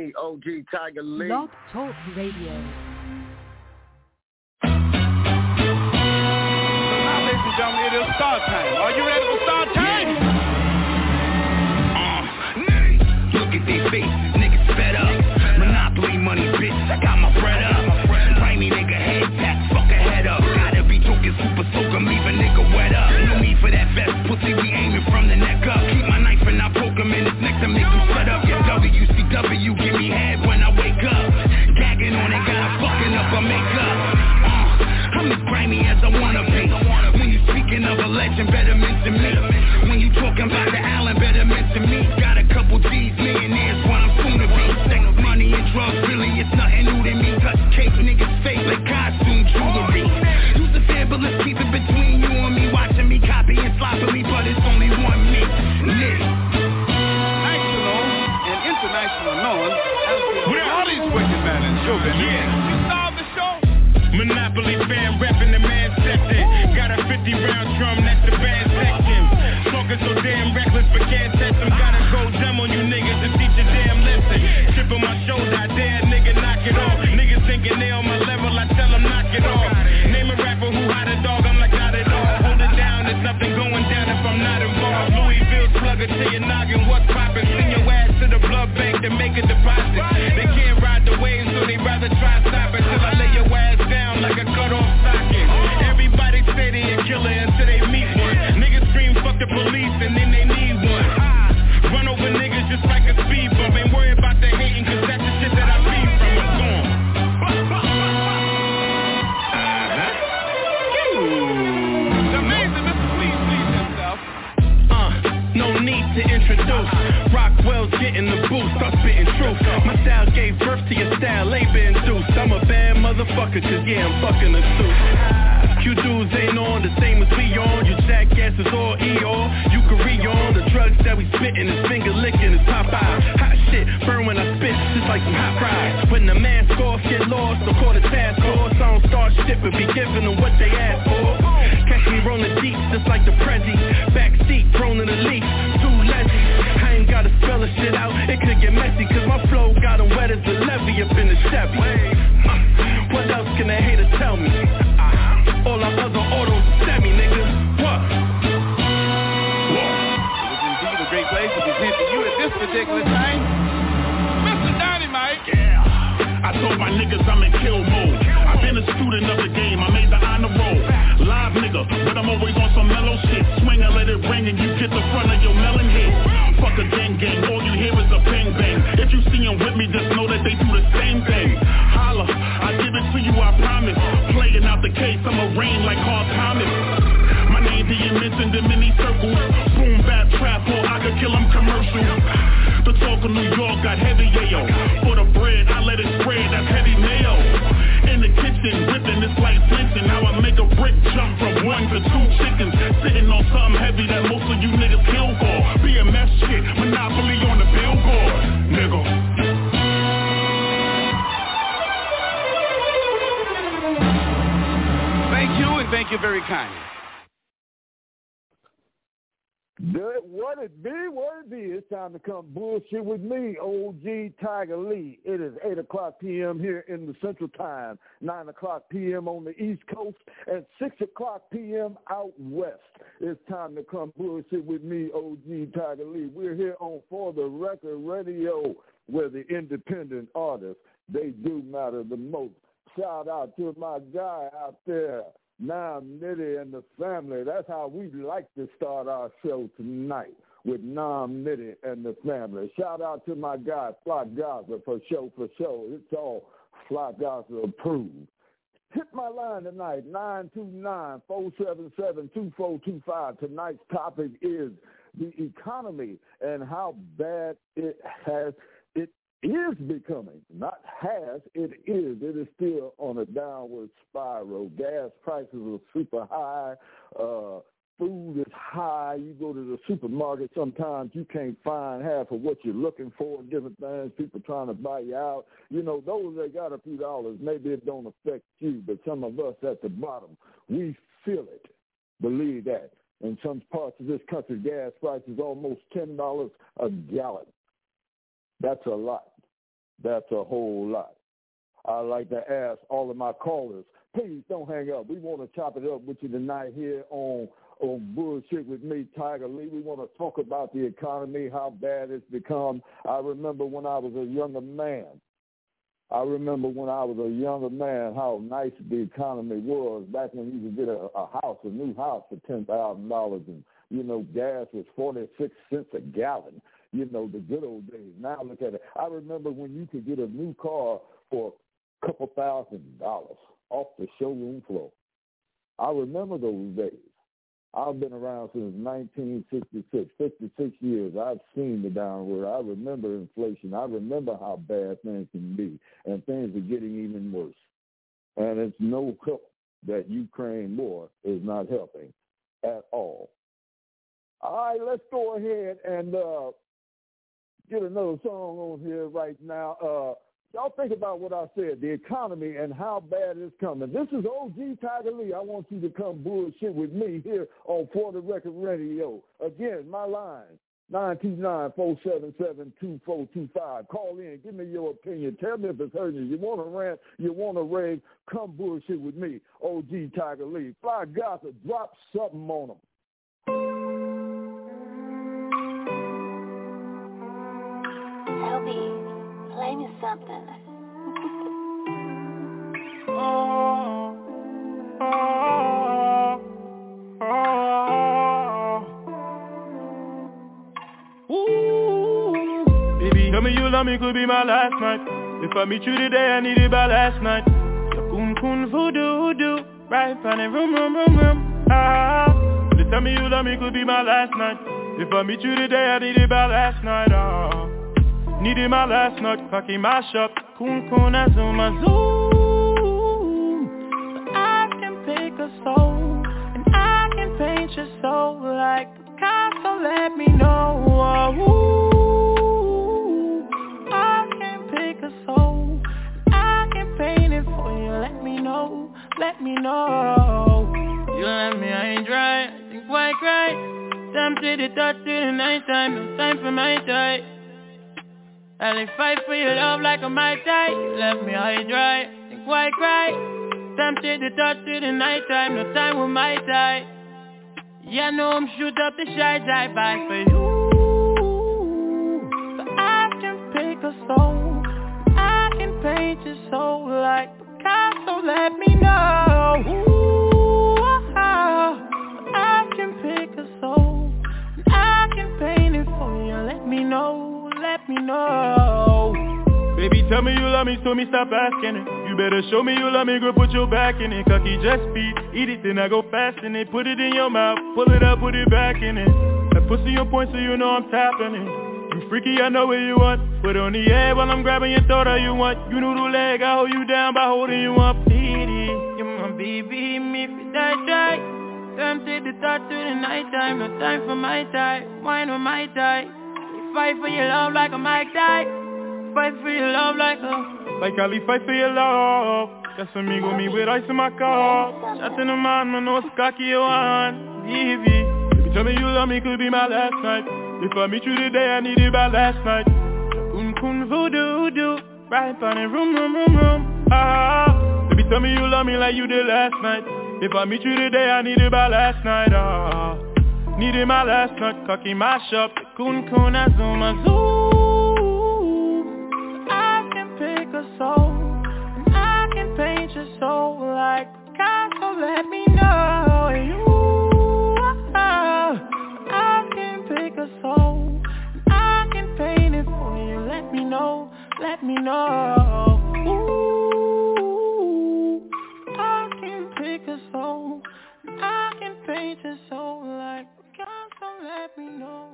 OG Tiger Lee. Blog Talk Radio. Ladies and gentlemen, it is start time. Are you ready for start time? Look at these faces, niggas fed up. Monopoly money, bitch, I got my bread up. Grimy nigga head tap, fuck a head up. Gotta be talking super soaker, leave a nigga wet up. No need for that vest, pussy, we aiming from the neck up. Keep my knife and I poke him in his neck to make him sweat up. Yeah, WCW, give me head when I wake up. Gagging on it, got her fucking up her makeup. I'm as grimy as I wanna be. When you speaking of a legend, better mention me. When you talking about the Allen, better mention me. Got a couple G's, millionaires, what I'm soon to be. Sex, money, and drugs, really, it's nothing new to me. Touch cake, niggas fake like costume jewelry. Use the fabulous, keep it between you and me. Watching me copying sloppily, but it's only one me. Nick. National and international known as with all these wicked men in show business. Yeah. We solved the show. Monopoly fan reppin' the man section. Got a 50-round drum, that's the band section. Talking so damn reckless but can't test them. Gotta go dumb on you niggas to teach a damn lesson. Chip on my shoulder, I dare a nigga knock it off. Niggas thinking they on my level, I tell them knock it off. Name a rapper who hot a dog, I'm like not at all. Hold it down, there's nothing going down if I'm not involved. Louisville slugger to your noggin, what's poppin'? Send your ass to the blood bank to make a deposit. They can't ride the wave, so they rather try stop it till I lay your ass down like a cut-off socket. Everybody say they a killer until they meet one. Niggas scream fuck the police and then they need one. Run over niggas just like a speed bump. Ain't worry about the hating cause that's the shit that I feed from. I'm gone. The amazing Mr. Please himself. No need to introduce. Rockwell's getting the boost, I'm spitting truth. My style gave birth to your style, labor induced. I'm a bad motherfucker, cause yeah, I'm fucking a suit. You dudes ain't on the same as we on. You jackasses all ER. You can re-on the drugs that we spitting. Is finger licking, is Popeye. Hot shit, burn when I spit, just like some hot fries. When the mask off, get lost, or call the task force. I don't start shit, but be giving them what they ask for. Catch me rolling deep, just like the Prezi. Backseat, prone to the leaf, too lazy. I ain't gotta spell the shit out, it could get messy. Cause my flow got them wet as a levee up in the Chevy. What else can a hater tell me? All our other autos semi, nigga. What? It was indeed a great place to present to you at this particular time. Mr. Dynamite. Yeah. I told my niggas I'm in kill mode. I've been a student of the game, I made the honor roll. Live nigga, but I'm always on some mellow shit. Swing and let it ring and you get the front of your melon head. Fuck a gang gang, all you hear is a bang bang. If you see them with me, just know that they do the same thing. Holla, I give it to you, I promise. Playing out the case, I'ma rain like Hard Thomas. My name being mentioned in many circles. Boom, bap, trap, or I could kill them commercial. The talk of New York got heavy, yayo. For the bread, I let it spread, that's heavy mayo. In the kitchen, whipping this like flinching. How I make a brick jump from 1 to 2 chickens. Sitting on something heavy that most of you niggas kill for. BMS shit, Monopoly on the billboard, nigga. Thank you, and thank you very kindly. What it be? It's time to come bullshit with me, OG Tiger Lee. It is 8 o'clock p.m. here in the Central Time, 9 o'clock p.m. on the East Coast, and 6 o'clock p.m. out west. It's time to come bullshit with me, OG Tiger Lee. We're here on For the Record Radio, where the independent artists, they do matter the most. Shout out to my guy out there, Nam Nitty and the family. That's how we like to start our show tonight, with Nam Nitty and the family. Shout out to my guy, Fly Gaza, for show. It's all Fly Gaza approved. Hit my line tonight, 929-477-2425. Tonight's topic is the economy and how bad it is becoming. Not has, it is. It is still on a downward spiral. Gas prices are super high. Food is high. You go to the supermarket, sometimes you can't find half of what you're looking for, different things. People trying to buy you out. You know, those that got a few dollars, maybe it don't affect you, but some of us at the bottom, we feel it. Believe that. In some parts of this country, gas prices almost $10 a gallon. That's a lot. That's a whole lot. I'd like to ask all of my callers, please don't hang up. We want to chop it up with you tonight here on Bullshit with me, Tiger Lee. We want to talk about the economy, how bad it's become. I remember when I was a younger man, how nice the economy was back when you could get a new house for $10,000, and, gas was 46 cents a gallon, the good old days. Now look at it. I remember when you could get a new car for a couple $1,000 off the showroom floor. I remember those days. I've been around since 1966, 56 years. I've seen the downward. I remember inflation. I remember how bad things can be, and things are getting even worse. And it's no help that Ukraine war is not helping at all. All right, let's go ahead and get another song on here right now. Y'all think about what I said, the economy and how bad it's coming. This is OG Tiger Lee. I want you to come bullshit with me here on For the Record Radio. Again, my line, 929-477-2425. Call in. Give me your opinion. Tell me if it's hurting you. You want to rant, you want to rave, come bullshit with me, OG Tiger Lee. Fly Gaza, drop something on them. LB, play me something. Baby, tell me you love me, could be my last night. If I meet you today, I need it by last night. Your kun voodoo, right on the room. Tell me you love me, could be my last night. If I meet you today, I need it by last night. Needed my last night, cocky my shop. Kun zoom. So I can pick a soul, and I can paint your soul like Picasso. Let me know. I can pick a soul, and I can paint it for you. Let me know. You let me, I ain't dry. Think why cry? Tempted to touch you the night time. No time for my type. I'll fight for your love like a Mai Tai. You left me high dry. Think why cry? Tempted to touch you the night time. No time with my tie. Yeah, no, I'm shoot up the shy drive by for you. So I can pick a soul, I can paint your soul like Picasso. Let me know. I can pick a soul, I can paint it for you. Let me know. Baby, tell me you love me, so me stop asking it. You better show me you love me, girl, put your back in it. Cocky just speed, eat it, then I go fast in it. Put it in your mouth, pull it up, put it back in it. That pussy on point, so you know I'm tapping it. You freaky, I know what you want. Put it on the air while I'm grabbing your throat, all you want. You noodle leg, I hold you down by holding you up. You're my baby, me if you die, try. Tempted to touch through the night time. No time for my type, wine with my type. Fight for your love like a Mike Type. Fight for your love like Ali, fight for your love. Just amigo me with ice in my car. Shot in the man, my nose cocky you want. Baby, tell me you love me, could be my last night. If I meet you today, I need it by last night. Kun voodoo, right on the room. Baby, tell me you love me like you did last night. If I meet you today, I need it by last night. Needed my last night, cocky my shop. Kun zoom. I can pick a soul, and I can paint your soul like Picasso. Let me know. I can pick a soul, and I can paint it for you. Let me know. Ooh, I can pick a soul, and I can paint your soul like Picasso. Let me know.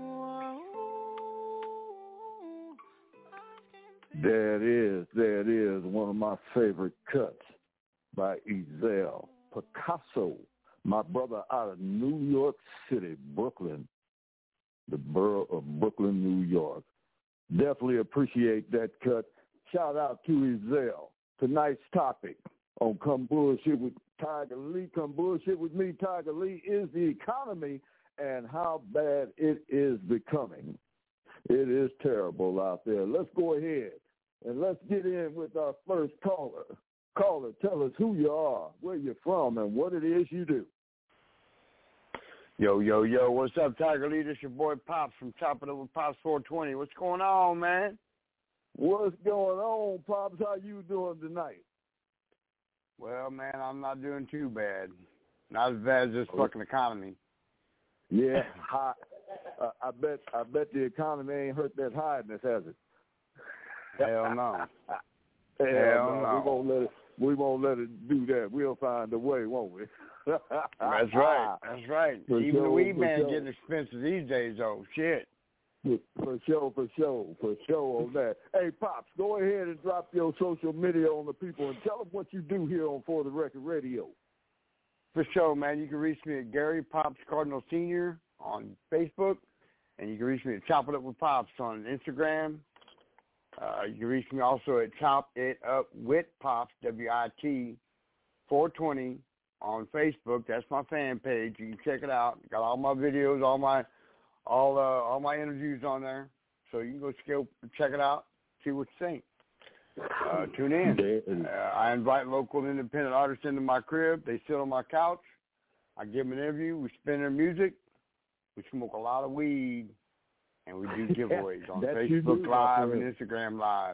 There it is, one of my favorite cuts by Ezell Picasso, my brother out of New York City, Brooklyn, the borough of Brooklyn, New York. Definitely appreciate that cut. Shout out to Ezell. Tonight's topic on Come Bullshit with Tiger Lee, Come Bullshit with me, Tiger Lee, is the economy and how bad it is becoming. It is terrible out there. Let's go ahead And let's get in with our first caller. Caller, tell us who you are, where you're from, and what it is you do. Yo, what's up, Tiger Lee? This your boy Pops from Chopping It with Pops 420. What's going on, man? What's going on, Pops? How you doing tonight? Well, man, I'm not doing too bad. Not as bad as this fucking economy. Yeah, hot. I bet the economy ain't hurt that highness, has it? Hell no. Hell no. We won't let it do that. We'll find a way, won't we? That's right. For even the weed man getting expensive these days, though. Shit. For sure on that. Hey, Pops, go ahead and drop your social media on the people and tell them what you do here on For the Record Radio. For sure, man. You can reach me at Gary Pops Cardinal Sr. on Facebook, and you can reach me at Chop It Up with Pops on Instagram. You can reach me also at Chop It Up with Pops, WIT 420 on Facebook. That's my fan page. You can check it out. Got all my videos, all my interviews on there. So you can go check it out, see what you think. Tune in. I invite local independent artists into my crib. They sit on my couch. I give them an interview. We spin their music. We smoke a lot of weed. And we do giveaways on Facebook Live and Instagram Live.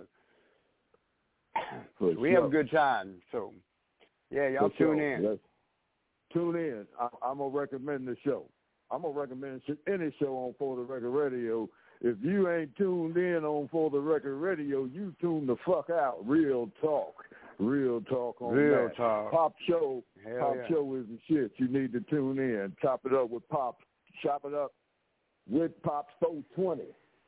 We have a good time. So, yeah, y'all tune in. Tune in. I'm going to recommend the show. I'm going to recommend any show on For the Record Radio. If you ain't tuned in on For the Record Radio, you tune the fuck out. Real talk on Real that. talk. Pop show. Hell yeah. Show is the shit. You need to tune in. Chop it up with Pop. Chop it up with Pops 420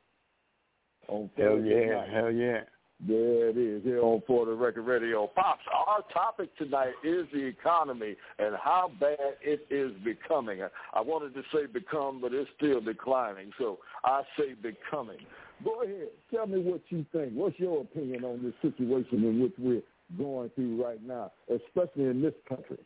on Thursday night. Hell yeah. There it is, here on For the Record Radio. Pops, our topic tonight is the economy and how bad it is becoming. I wanted to say become, but it's still declining, so I say becoming. Go ahead, tell me what you think. What's your opinion on this situation in which we're going through right now, especially in this country?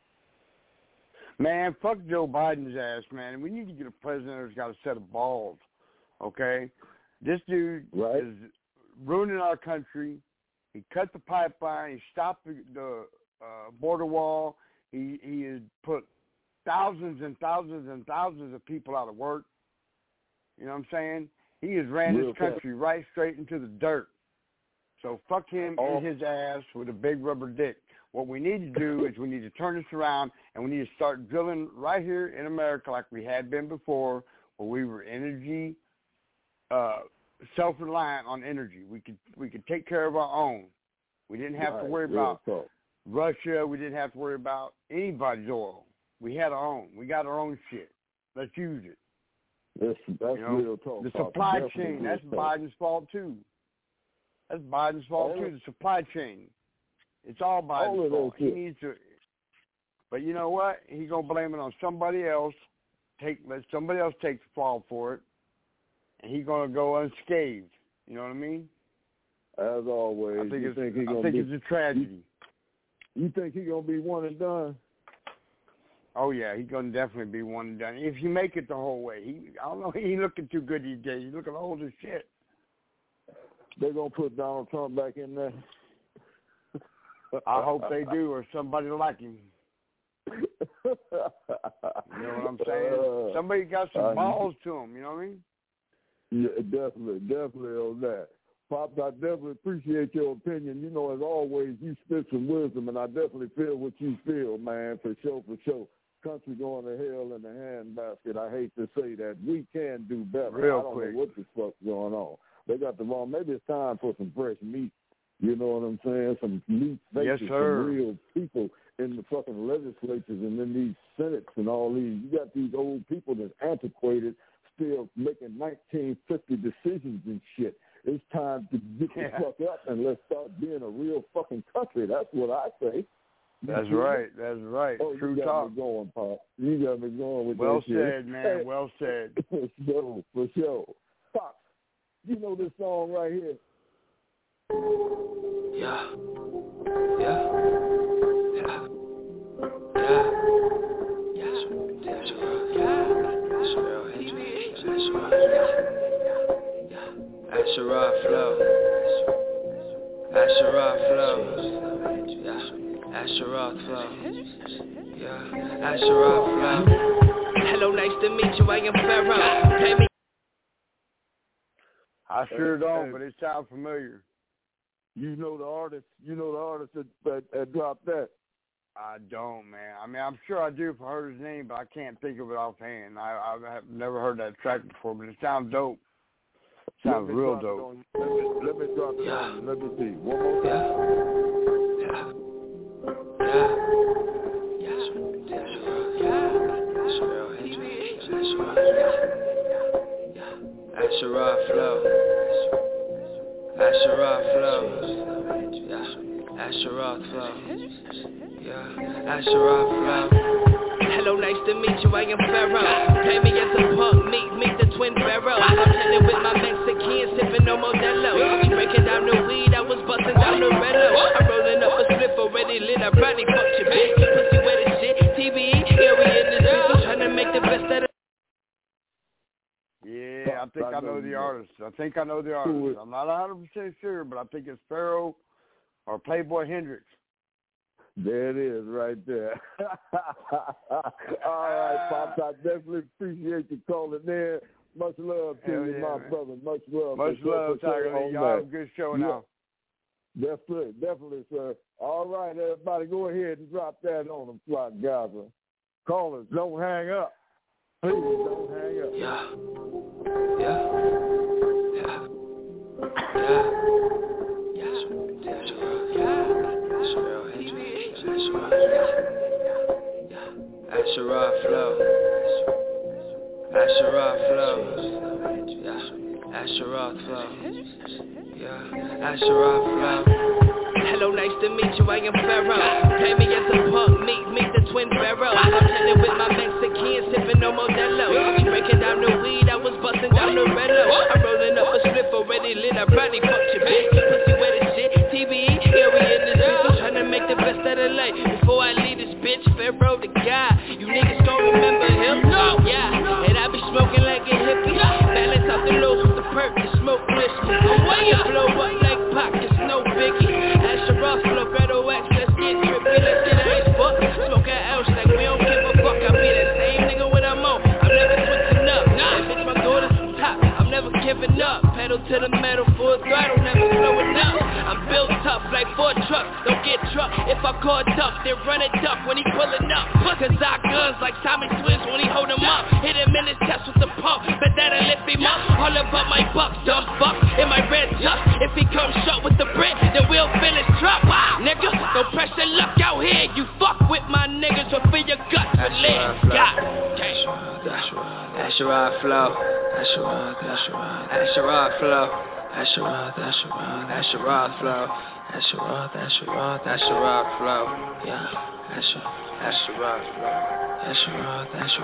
Man, fuck Joe Biden's ass, man. We need to get a president who's got a set of balls, okay? This dude is ruining our country. He cut the pipeline. He stopped the border wall. He has put thousands and thousands and thousands of people out of work. You know what I'm saying? He has ran this country right straight into the dirt. So fuck him and his ass with a big rubber dick. What we need to do is we need to turn this around, and we need to start drilling right here in America like we had been before, where we were energy self-reliant on energy. We could take care of our own. We didn't have to worry about Russia. We didn't have to worry about anybody's oil. We had our own. We got our own shit. Let's use it. That's real talk. The supply chain, that's Biden's fault too. That's Biden's fault too, the supply chain. It's all Biden's fault. He needs to, but you know what? He's going to blame it on somebody else. Let somebody else take the fall for it, and he's going to go unscathed. You know what I mean? As always. I think it's a tragedy. You think he's going to be one and done? Oh, yeah, he's going to definitely be one and done. If you make it the whole way. I don't know, he ain't looking too good these days. He's looking old as shit. They're going to put Donald Trump back in there? I hope they do, or somebody like him. You know what I'm saying? Somebody got some balls to him, you know what I mean? Yeah, definitely on that. Pops, I definitely appreciate your opinion. You know, as always, you spit some wisdom, and I definitely feel what you feel, man, for sure. Country going to hell in the handbasket. I hate to say that. We can do better. I don't know what the fuck's going on. They got the wrong. Maybe it's time for some fresh meat. You know what I'm saying? Some new faces, some real people in the fucking legislatures and in these senates and all these. You got these old people that's antiquated, still making 1950 decisions and shit. It's time to get the fuck up and let's start being a real fucking country. That's what I say. That's right. Oh, true you got talk. Me going, Pop. You got me going with well that shit. Well said, man. Hey. Well said. For sure. Pop, you know this song right here? Yeah. Asherah flow. Asherah flow. Yeah, Asherah flow. Yeah, Asherah flow. Hello, nice to meet you. I am Pharaoh. Pay me. I sure don't, but it sounds familiar. You know the artist. You know the artist that dropped that. I don't, man. I mean, I'm sure I do if I heard his name, but I can't think of it offhand. I have never heard that track before, but it sounds dope. Sounds real dope. Let me drop it on you. Let me see. One more time. Asherah flow. Asherah flow. Yeah. Asherah flow. Yeah. Asherah flow. Hello, nice to meet you. I am Pharaoh. Pay me as a punk. Meet the twin Pharaoh. I'm chilling with my Mexicans, sipping on Modelo. We breaking down the weed. I was busting down the Rello. I'm rolling up a slip already lit. I probably fucked your bitch. Pussy wet as shit. TBE. Yeah, we in the streets. I'm trying to make the best out of. Yeah, I think I know the artist. I'm not 100% sure, but I think it's Pharaoh or Playboy Hendrix. There it is right there. All right, Pops, I definitely appreciate you calling in. Much love to you, my brother. Much love. Much love, Tiger Lee. Y'all have a good show now. Definitely, sir. All right, everybody, go ahead and drop that on them, Flock Gaza. Callers, don't hang up. Please don't hang up. Yeah. Asherah flow. Asherah flow. Yeah. Asherah flow. Yeah. Asherah flow. Hello, nice to meet you. I am Pharaoh. Pay me as a punk. Meet the twin Pharaoh. I'm chilling with my Mexicans, sipping on Modelo. We breaking down the weed. I was busting down the Rello. I'm rolling up a slip already lit. I probably fucked your bitch. Pussy wet as shit. TBE. Yeah, we in the streets. I'm trying to make the best out of life. Before I leave this bitch, Pharaoh the guy. You niggas gon' remember him. Yeah. And I be smoking like a hippie. Balance out the lows with the perk. The smoke whiskey. I blow up like Pac. It's no biggie. Asherah flow, Beto X, let's get trippy, let's get ice fuck. Smoke an ounce like we don't give a fuck. I be that same nigga when I'm on. I'm never switching up. That bitch my daughter's from top. I'm never giving up. Pedal to the metal, full throttle, never slowing up. I'm built tough like 4 trucks. Don't get truck if I call tough. Then run it duck when he pulling up. Cause I guns like Tommy Twins when he hold him up. Hit him in his chest with the pump. Bet that'll lift him up. All about my bucks, dumb fuck. In my red tuck. If he comes short with the brick, then we'll fill his truck. Wow, nigga, no pressure luck out here. You fuck with my niggas or feel your guts for live. God. Asherah flow. Asherah flow. Asherah flow. Asherah flow. Yeah. Asherah flow. Asherah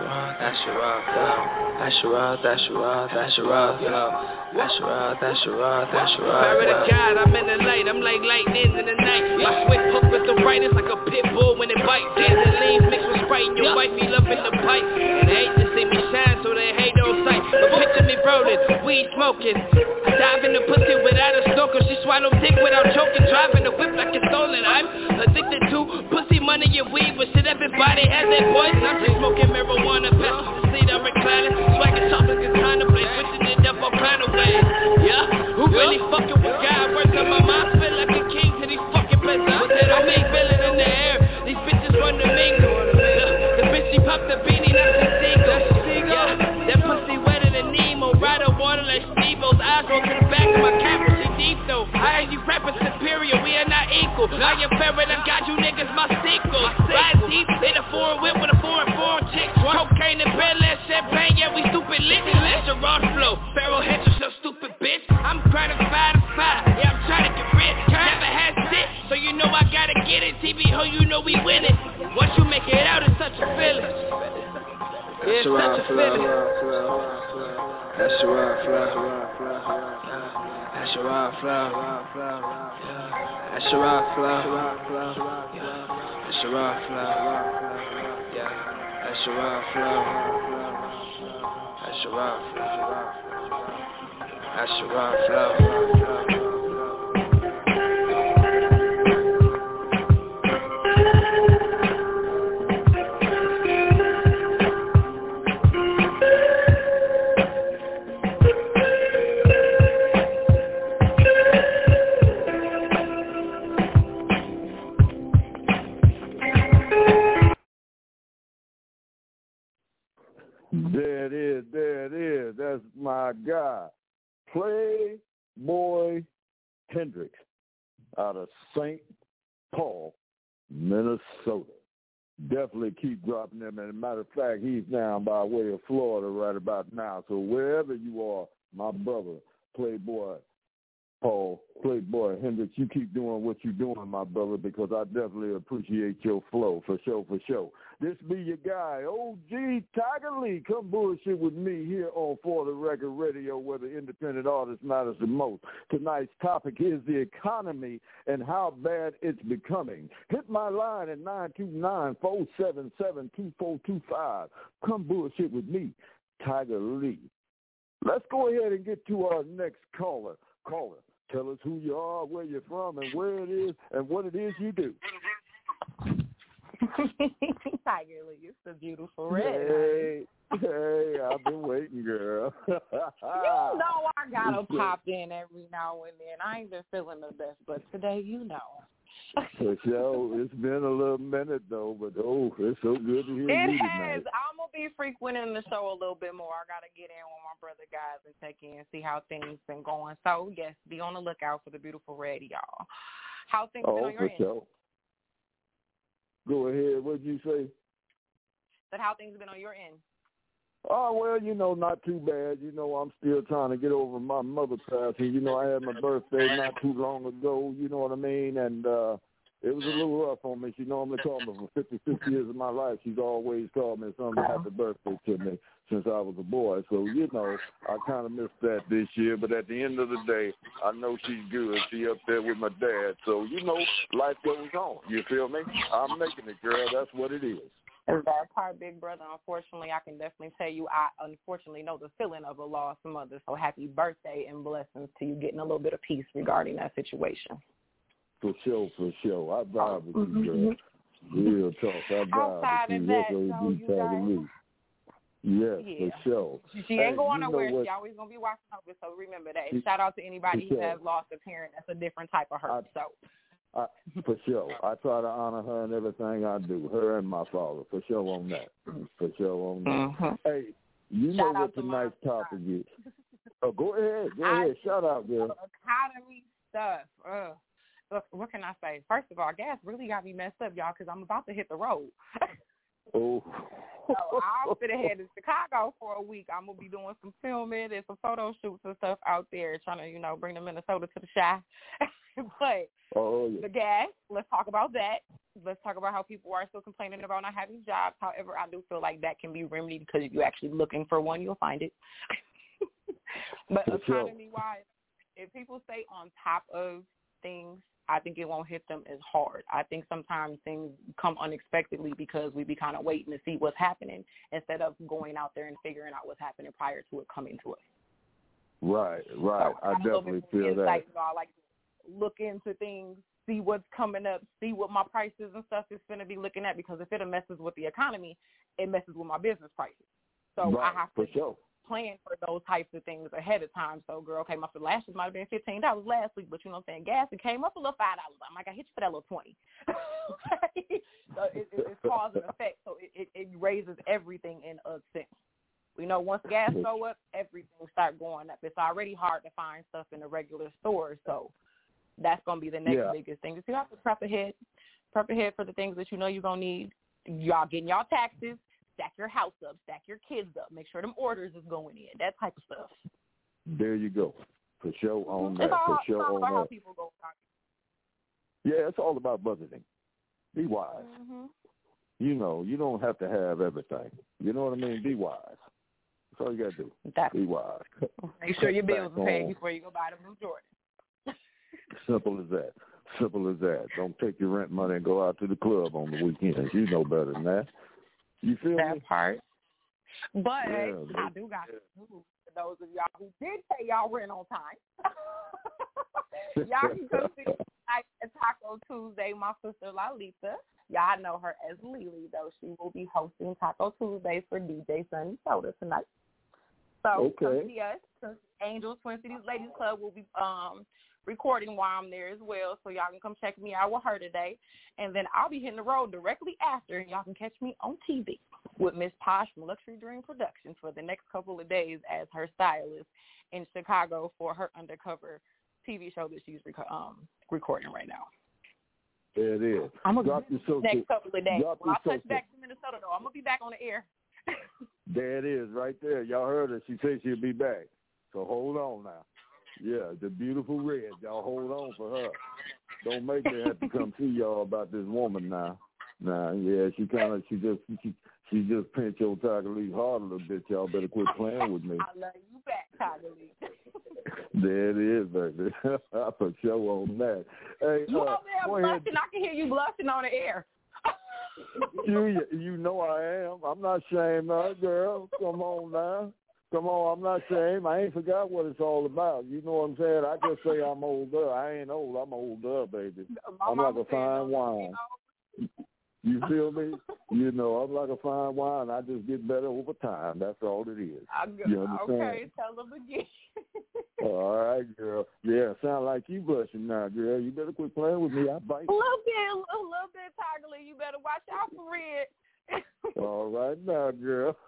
flow. Power to God, I'm in the light. I'm like lightning in the night. My swift hook with the right is like a pit bull when it bites. Gasoline mixed with Sprite. Your wife be loving the pipe. And they hate to see me shine, so they hate on sight. But picture me rolling, weed smoking. I dive in the pussy without a snorkel. She swallow dick without choking. Driving the whip like it's stolen. I'm addicted to pussy, money, and weed. But shit, everybody has their poison. I'm just smoking marijuana. Pass the seat, I'm reclining. Swagging soft like a kind of place. Switching it up all kind of ways. Yeah, who really fucking with God? Words on my mind, feel like a king to these fucking places. But they don't make feeling in the air. These bitches run the mingle. The bitch, she popped the beanie, not the single. Yeah, that pussy wetter than Nemo. Ride on water like Steve-O's. Eyes roll to the back of my camera. She deep though. I hear you rapping superior. We are not equal. I am fair and I got you niggas my sequel. Ride deep in a foreign whip with a foreign chick. Cocaine and Bel-Air champagne. Yeah, we stupid lit. Asherah flow. Pharaoh Hendrix, no stupid bitch. I'm grinding 5 to 5. Yeah, I'm trying to get rich. Never had shit, so you know I gotta get it. TV ho, you know we win it. Once you make it out, it's such a feeling. Yeah, it's such a feeling. Asherah flow. Asherah flow. Asherah flow. Asherah flow. Asherah flow. Asherah flow. Asherah flow. is. That's my guy, Playboy Hendrix, out of St. Paul, Minnesota. Definitely keep dropping them. And as a matter of fact, he's down by way of Florida right about now. So wherever you are, my brother, Playboy Hendrix, you keep doing what you're doing, my brother, because I definitely appreciate your flow, for sure. This be your guy, OG Tiger Lee. Come bullshit with me here on For the Record Radio, where the independent artist matters the most. Tonight's topic is the economy and how bad it's becoming. Hit my line at 929-477-2425. Come bullshit with me, Tiger Lee. Let's go ahead and get to our next caller. Tell us who you are, where you're from, and where it is, and what it is you do. Tiger Lee, it's a beautiful red. Hey, I've been waiting, girl. You know I gotta pop in every now and then. I ain't been feeling the best, but today, you know. For sure. It's been a little minute, though, but, it's so good to hear you It has. tonight. I'm going to be frequenting the show a little bit more. I got to get in with my brother guys and check in, see how things been going. So, yes, be on the lookout for the beautiful red, y'all. How things been on your end? Sure. Go ahead. What'd you say? But how things been on your end? Oh, well, not too bad. I'm still trying to get over my mother passing. I had my birthday not too long ago, you know what I mean? And it was a little rough on me. She normally called me for 56 years of my life. She's always called me something happy birthday to me since I was a boy. So, I kind of missed that this year. But at the end of the day, I know she's good. She up there with my dad. So, life goes on. You feel me? I'm making it, girl. That's what it is. That part, big brother. Unfortunately, I can definitely tell you I unfortunately know the feeling of a lost mother. So happy birthday and blessings to you getting a little bit of peace regarding that situation. For sure. I vibe with you, girl. Real talk. I vibe outside with of you. that, Yes, for sure. She ain't going nowhere. She always going to be watching over. So remember that. Shout out to anybody who has lost a parent. That's a different type of hurt. For sure. I try to honor her in everything I do, her and my father, for sure on that. Mm-hmm. Hey, you know what tonight's topic is. Oh, go ahead. Shout out, girl. Economy stuff. Look, what can I say? First of all, gas really got me messed up, y'all, because I'm about to hit the road. Oh. So I'll fit ahead to Chicago for a week. I'm going to be doing some filming and some photo shoots and stuff out there, trying to, bring the Minnesota to the Chi. But the gas, let's talk about that. Let's talk about how people are still complaining about not having jobs. However, I do feel like that can be remedied because if you're actually looking for one, you'll find it. But economy-wise, if people stay on top of things, I think it won't hit them as hard. I think sometimes things come unexpectedly because we be kind of waiting to see what's happening instead of going out there and figuring out what's happening prior to it coming to us. Right. So I definitely feel that. I like to look into things, see what's coming up, see what my prices and stuff is going to be looking at, because if it messes with the economy, it messes with my business prices. So I have to plan for those types of things ahead of time. So, girl, okay, my lashes might have been $15 last week, but you know what I'm saying, gas, it came up a little $5. I'm like, I hit you for that little $20. So it's cause and effect. So it raises everything in a sense. We know once gas go up, everything start going up. It's already hard to find stuff in the regular stores, so that's going to be the next biggest thing. So you have to prep ahead for the things that you know you're going to need. Y'all getting y'all taxes, stack your house up, stack your kids up, make sure them orders is going in, that type of stuff. There you go. For sure on that. It's all on about that. how people go about it. Yeah, it's all about budgeting. Be wise. Mm-hmm. You don't have to have everything. You know what I mean? Be wise. That's all you got to do. Be wise. Make sure your bills are paid before you go buy the blue Jordan. Simple as that. Don't take your rent money and go out to the club on the weekends. You know better than that. You feel that me? part. But I do got news for those of y'all who did pay y'all rent on time. Y'all can come see me at Taco Tuesday. My sister Lalita, y'all know her as Lily, though. She will be hosting Taco Tuesdays for DJ Sunny Soda tonight. So come see us. Angels Twin Cities Ladies Club will be recording while I'm there as well, so y'all can come check me out with her today. And then I'll be hitting the road directly after, and y'all can catch me on TV. with Miss Posh from Luxury Dream Productions for the next couple of days as her stylist in Chicago for her undercover TV show that she's recording right now. There it is. I'm going to be next couple of days. When I touch back to Minnesota, though, I'm going to be back on the air. There it is right there. Y'all heard her. She said she'll be back. So hold on now. Yeah, the beautiful Red. Y'all hold on for her. Don't make me have to come see y'all about this woman now. Nah, yeah, she just pinched your Tiger Lee hard a little bit. Y'all better quit playing with me. I love you back, Tiger Lee. There it is, baby. I put show on that. Hey, you over there blushing? I can hear you blushing on the air. You know I am. I'm not ashamed of it, girl. Come on now. Come on, I'm not ashamed. I ain't forgot what it's all about. You know what I'm saying? I just say I'm older. I ain't old. I'm older, baby. I'm like a fine wine. You feel me? You know, I'm like a fine wine. I just get better over time. That's all it is. You understand? Okay, tell them again. All right, girl. Yeah, sound like you blushing now, girl. You better quit playing with me. I bite. A little bit, Tiger Lee. You better watch out for Red. All right now, girl.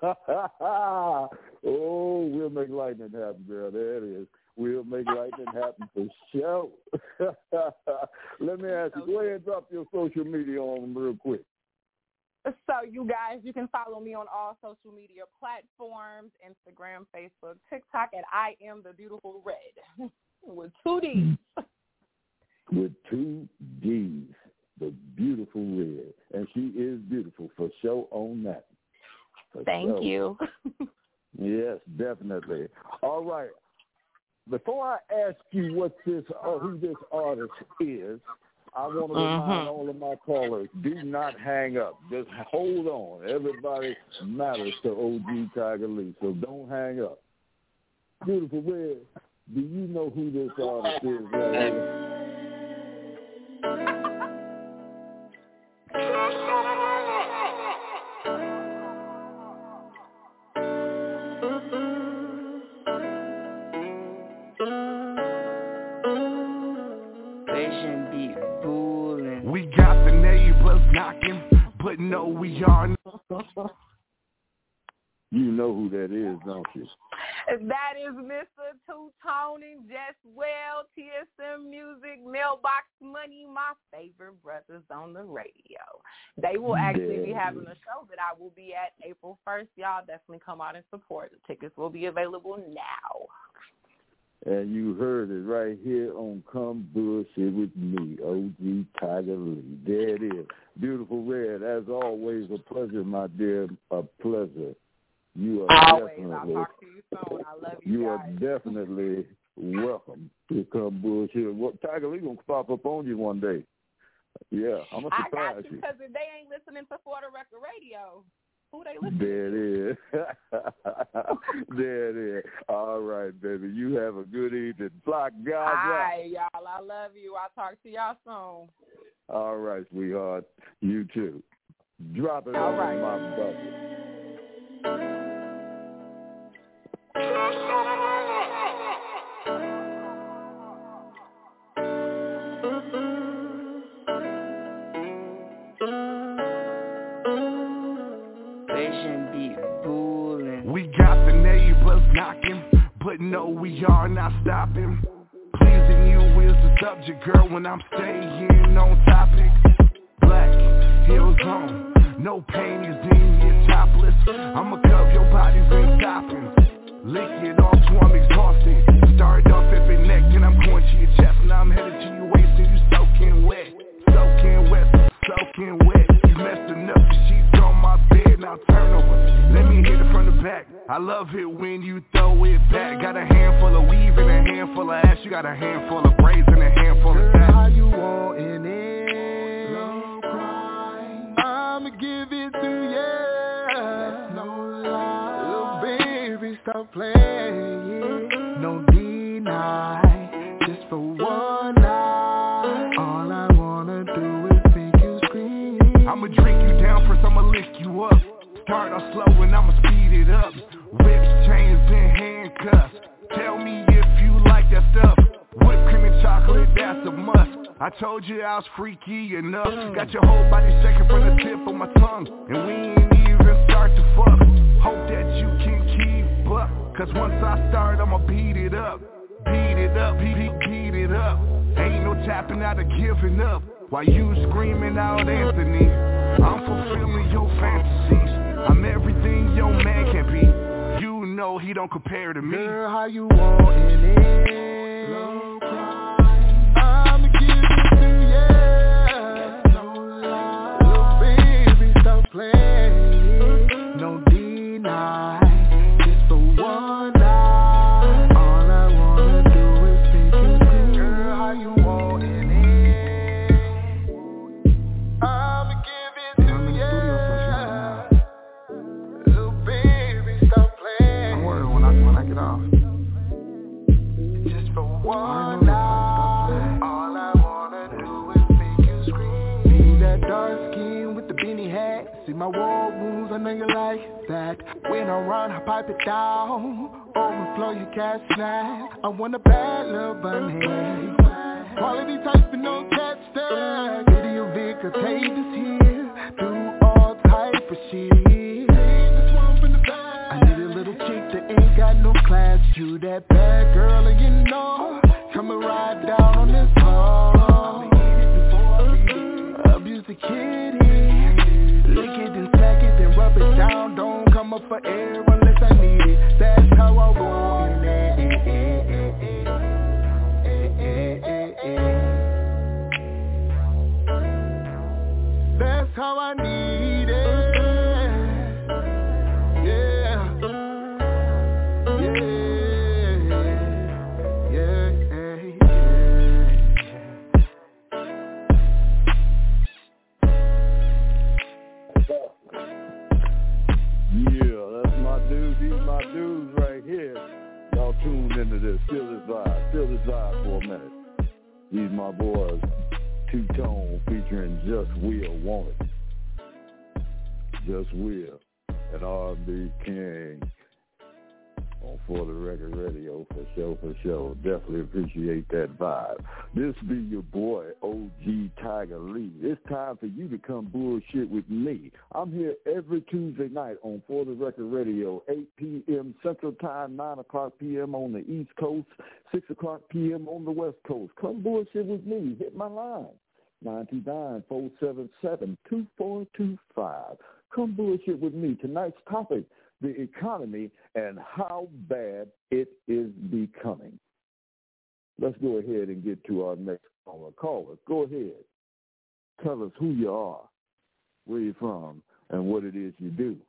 Oh, we'll make lightning happen, girl. There it is. We'll make lightning happen for sure. Let me ask you, go ahead and drop your social media on them real quick. So, you guys, you can follow me on all social media platforms, Instagram, Facebook, TikTok, at I Am the Beautiful Red with 2 D's. With 2 D's, the Beautiful Red. And she is beautiful, for sure on that. Thank you. Yes, definitely. All right. Before I ask you what this who this artist is, I want to remind all of my callers, do not hang up. Just hold on. Everybody matters to OG Tiger Lee, so don't hang up. Beautiful Red, do you know who this artist is right here? We got the neighbors knocking, but no, we are not. You know who that is, don't you? That is Mr. Two-Tone, Just Well, TSM Music, Mailbox Money, my favorite brothers on the radio. They will actually be having a show that I will be at April 1st. Y'all definitely come out and support. The tickets will be available now. And you heard it right here on Come Bullshit With Me, OG Tiger Lee. There it is. Beautiful Red, as always, a pleasure, my dear, a pleasure. You are definitely, I'll talk to you soon. I love you guys. You are definitely welcome to Come Bullshit. Well, Tiger Lee going to pop up on you one day. Yeah, I'm going to surprise you. Because if they ain't listening to For the Record Radio, who they listening There it is. There it is. All right, baby. You have a good evening. Block God. All right, y'all. I love you. I'll talk to y'all soon. All right, sweetheart. You too. Drop it All on right. my bucket. We got the neighbors knocking, but no, we are not stopping. Pleasing you is the subject, girl, when I'm staying on topic. Black heels on, no pain is in your topless. I'ma cuff your body's been stopping. Lick it off till I'm exhausted. Start off at the neck and I'm going to your chest. Now I'm headed to your waist and you soaking wet. Soaking wet, soaking wet. You messed enough, the sheets on my bed, now turn over. Let me hit it from the back. I love it when you throw it back. Got a handful of weave and a handful of ash. You got a handful of braids and a handful of that. How you want it? No cry. I'ma give it to you. That's no lie. Little baby, stop playing. No deny. Just for one night. All I wanna do is make you scream. I'ma drink you down first, I'ma lick you up. Start off slow and I'ma speed it up. Whips, chains, and handcuffs. Tell me if you like that stuff. Whipped cream and chocolate, that's a must. I told you I was freaky enough. Got your whole body shaking from the tip of my tongue, and we ain't even start to fuck. Hope that you can keep up, cause once I start I'ma beat it up. Beat it up, beat it up. Ain't no tapping out or giving up. While you screaming out Anthony, I'm fulfilling your fantasies. I'm everything your man can be. You know he don't compare to me. Girl, how you want it? Slow cry. I'ma give it to you. No lie. Little baby, stop playing. No deny. Just for one night. All I wanna do is make you good. Girl, how you want it? I'ma give it to you. Little baby, stop playing. I'm worried when I get off. Just for one night, all I wanna do is make you scream. See that dark skin with the beanie hat. See my war wounds, I know you like that. When I run, I pipe it down. Overflow your cash snack. I want a bad little bunny. Quality type and no cat stack. Video contagious here. Do all type of shit. I need a little chick that ain't got no class. You that bad girl and you know. Come and ride down on this car. Abuse the kitty. Lick it and stack it and rub it down. Don't come up for air unless I need it. That's how I want it. That's how I need it. Yeah. Yeah, that's my dudes. These my dudes right here. Y'all tuned into this. Feel this vibe. Feel this vibe for a minute. These my boys. Two-Tone featuring Just Will, Want It. Just Will, an R&B king on For the Record Radio, for sure. Definitely appreciate that vibe. This be your boy, OG Tiger Lee. It's time for you to come bullshit with me. I'm here every Tuesday night on For the Record Radio, 8 p.m. Central Time, 9 o'clock p.m. on the East Coast, 6 o'clock p.m. on the West Coast. Come bullshit with me. Hit my line, 929-477-2425. Come bullshit with me. Tonight's topic, the economy and how bad it is becoming. Let's go ahead and get to our next caller. Caller, go ahead. Tell us who you are, where you're from, and what it is you do.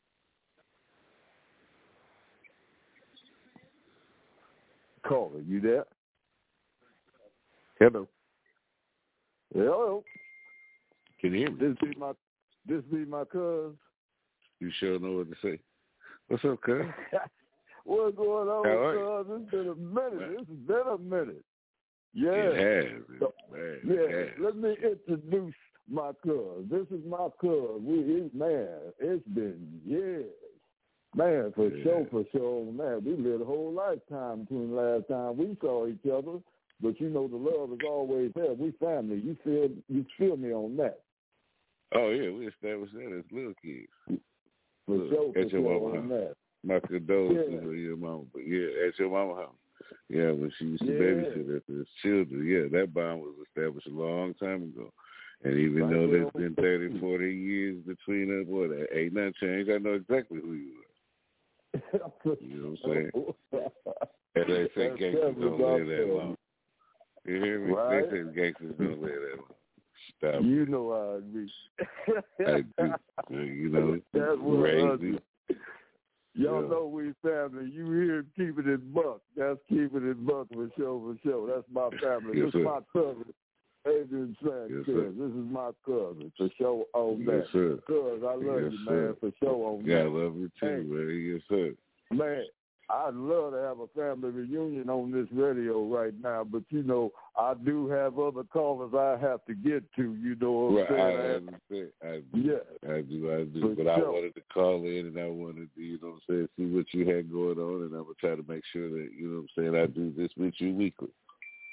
Caller, you there? Hello. Hello. Can you hear me? This be my cuz. You sure know what to say. What's up, cuz? What's going on, cuz? It's been a minute. This has been a minute. Yeah. It has. Let me introduce my cuz. This is my cuz. It's been years. Man, for sure, man. We lived a whole lifetime between the last time we saw each other. But you know the love is always there. We family. You feel me on that. Oh, yeah, we established that as little kids. For sure, on that. My condolences to your mama. But yeah, at your mama house. Yeah, when she used to babysit at the children. Yeah, that bond was established a long time ago. And even though there's been 30, 40 years between us, ain't nothing changed. I know exactly who you are. You know what I'm saying? And they say gangsters don't live that long. You hear me? Right? They say gangsters don't live that long. Stop. You know I agree. I do. You know, that's crazy. Y'all know we family. You hear keeping it buck. That's keeping it buck for sure. That's my family. Yes, this is my cousin, Adrian Sanchez. This is my cousin for sure on that. Yes, sir. Cuz I love you, man, for sure on that. Yeah, I love you too, man. Yes, sir. Man, I'd love to have a family reunion on this radio right now, but, you know, I do have other callers I have to get to, you know what I'm saying? I do. I do. But I wanted to call in and I wanted to, you know what I'm saying, see what you had going on, and I would try to make sure that, you know what I'm saying, I do this with you weekly.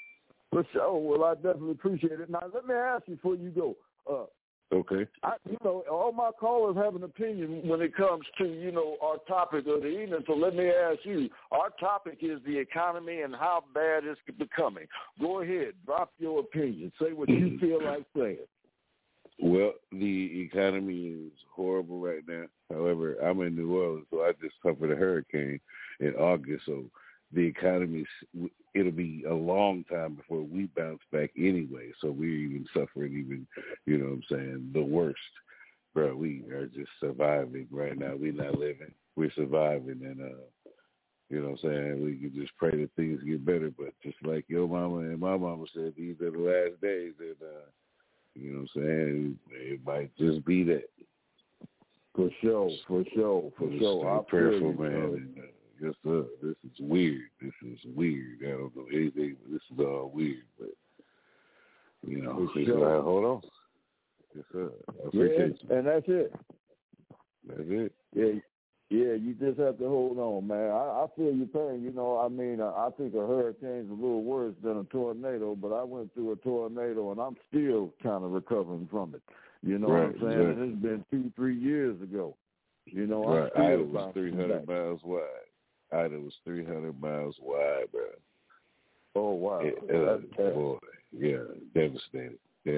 For sure. Well, I definitely appreciate it. Now, let me ask you before you go. Okay. All my callers have an opinion when it comes to, our topic of the evening. So let me ask you. Our topic is the economy and how bad it's becoming. Go ahead. Drop your opinion. Say what you feel like saying. Well, the economy is horrible right now. However, I'm in New Orleans, so I just suffered a hurricane in August. So the economy, it'll be a long time before we bounce back anyway. So we're even suffering the worst. Bro, we are just surviving right now. We're not living. We're surviving. And, we can just pray that things get better. But just like your mama and my mama said, these are the last days. And, it might just be that. For sure. I'm prayerful, man. Yes, sir. This is weird. I don't know anything, but this is all weird. But, hold on. Yes, sir. I appreciate you. And that's it. That's it. Yeah, you just have to hold on, man. I feel your pain. I think a hurricane's a little worse than a tornado, but I went through a tornado, and I'm still kind of recovering from it. You know what I'm saying? Right. And it's been 2-3 years ago. Right. Ida was 300 miles wide. Ida was 300 miles wide, bro. Oh, wow. Boy, yeah, devastated.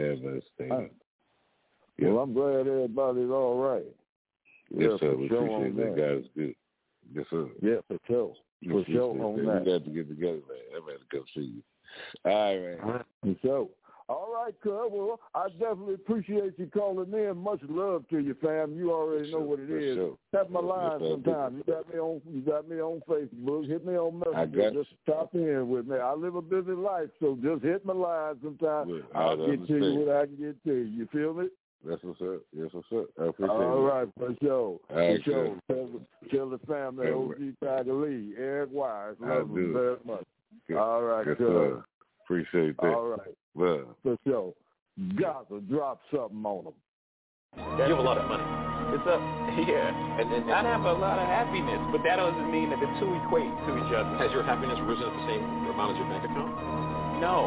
Well, I'm glad everybody's all right. Yes, sir. We appreciate that. God is good. Yes, sir. Yeah, for sure. For sure on that. We got to get together, man. I'm going to come see you. All right. For sure. All right, cuz. Well, I definitely appreciate you calling in. Much love to you, fam. You already know what it is. Sure. Tap my line sometime. You got me on Facebook. Hit me on Messenger. Just stop in with me. I live a busy life, so just hit my line sometime. Well, I'll get to you what I can get to you. You feel me? That's what's up. Yes, what's up. I appreciate it. All right, for sure. For sure. Tell the family, OG Tiger Lee, Eric Wise, love him very much. Good. All right, good. Appreciate that. All right. Well. For sure. Got to drop something on them. You have a lot of money. It's up. Yeah. And I have a lot of happiness, but that doesn't mean that the two equate to each other. Has your happiness risen at the same amount as your bank account? No.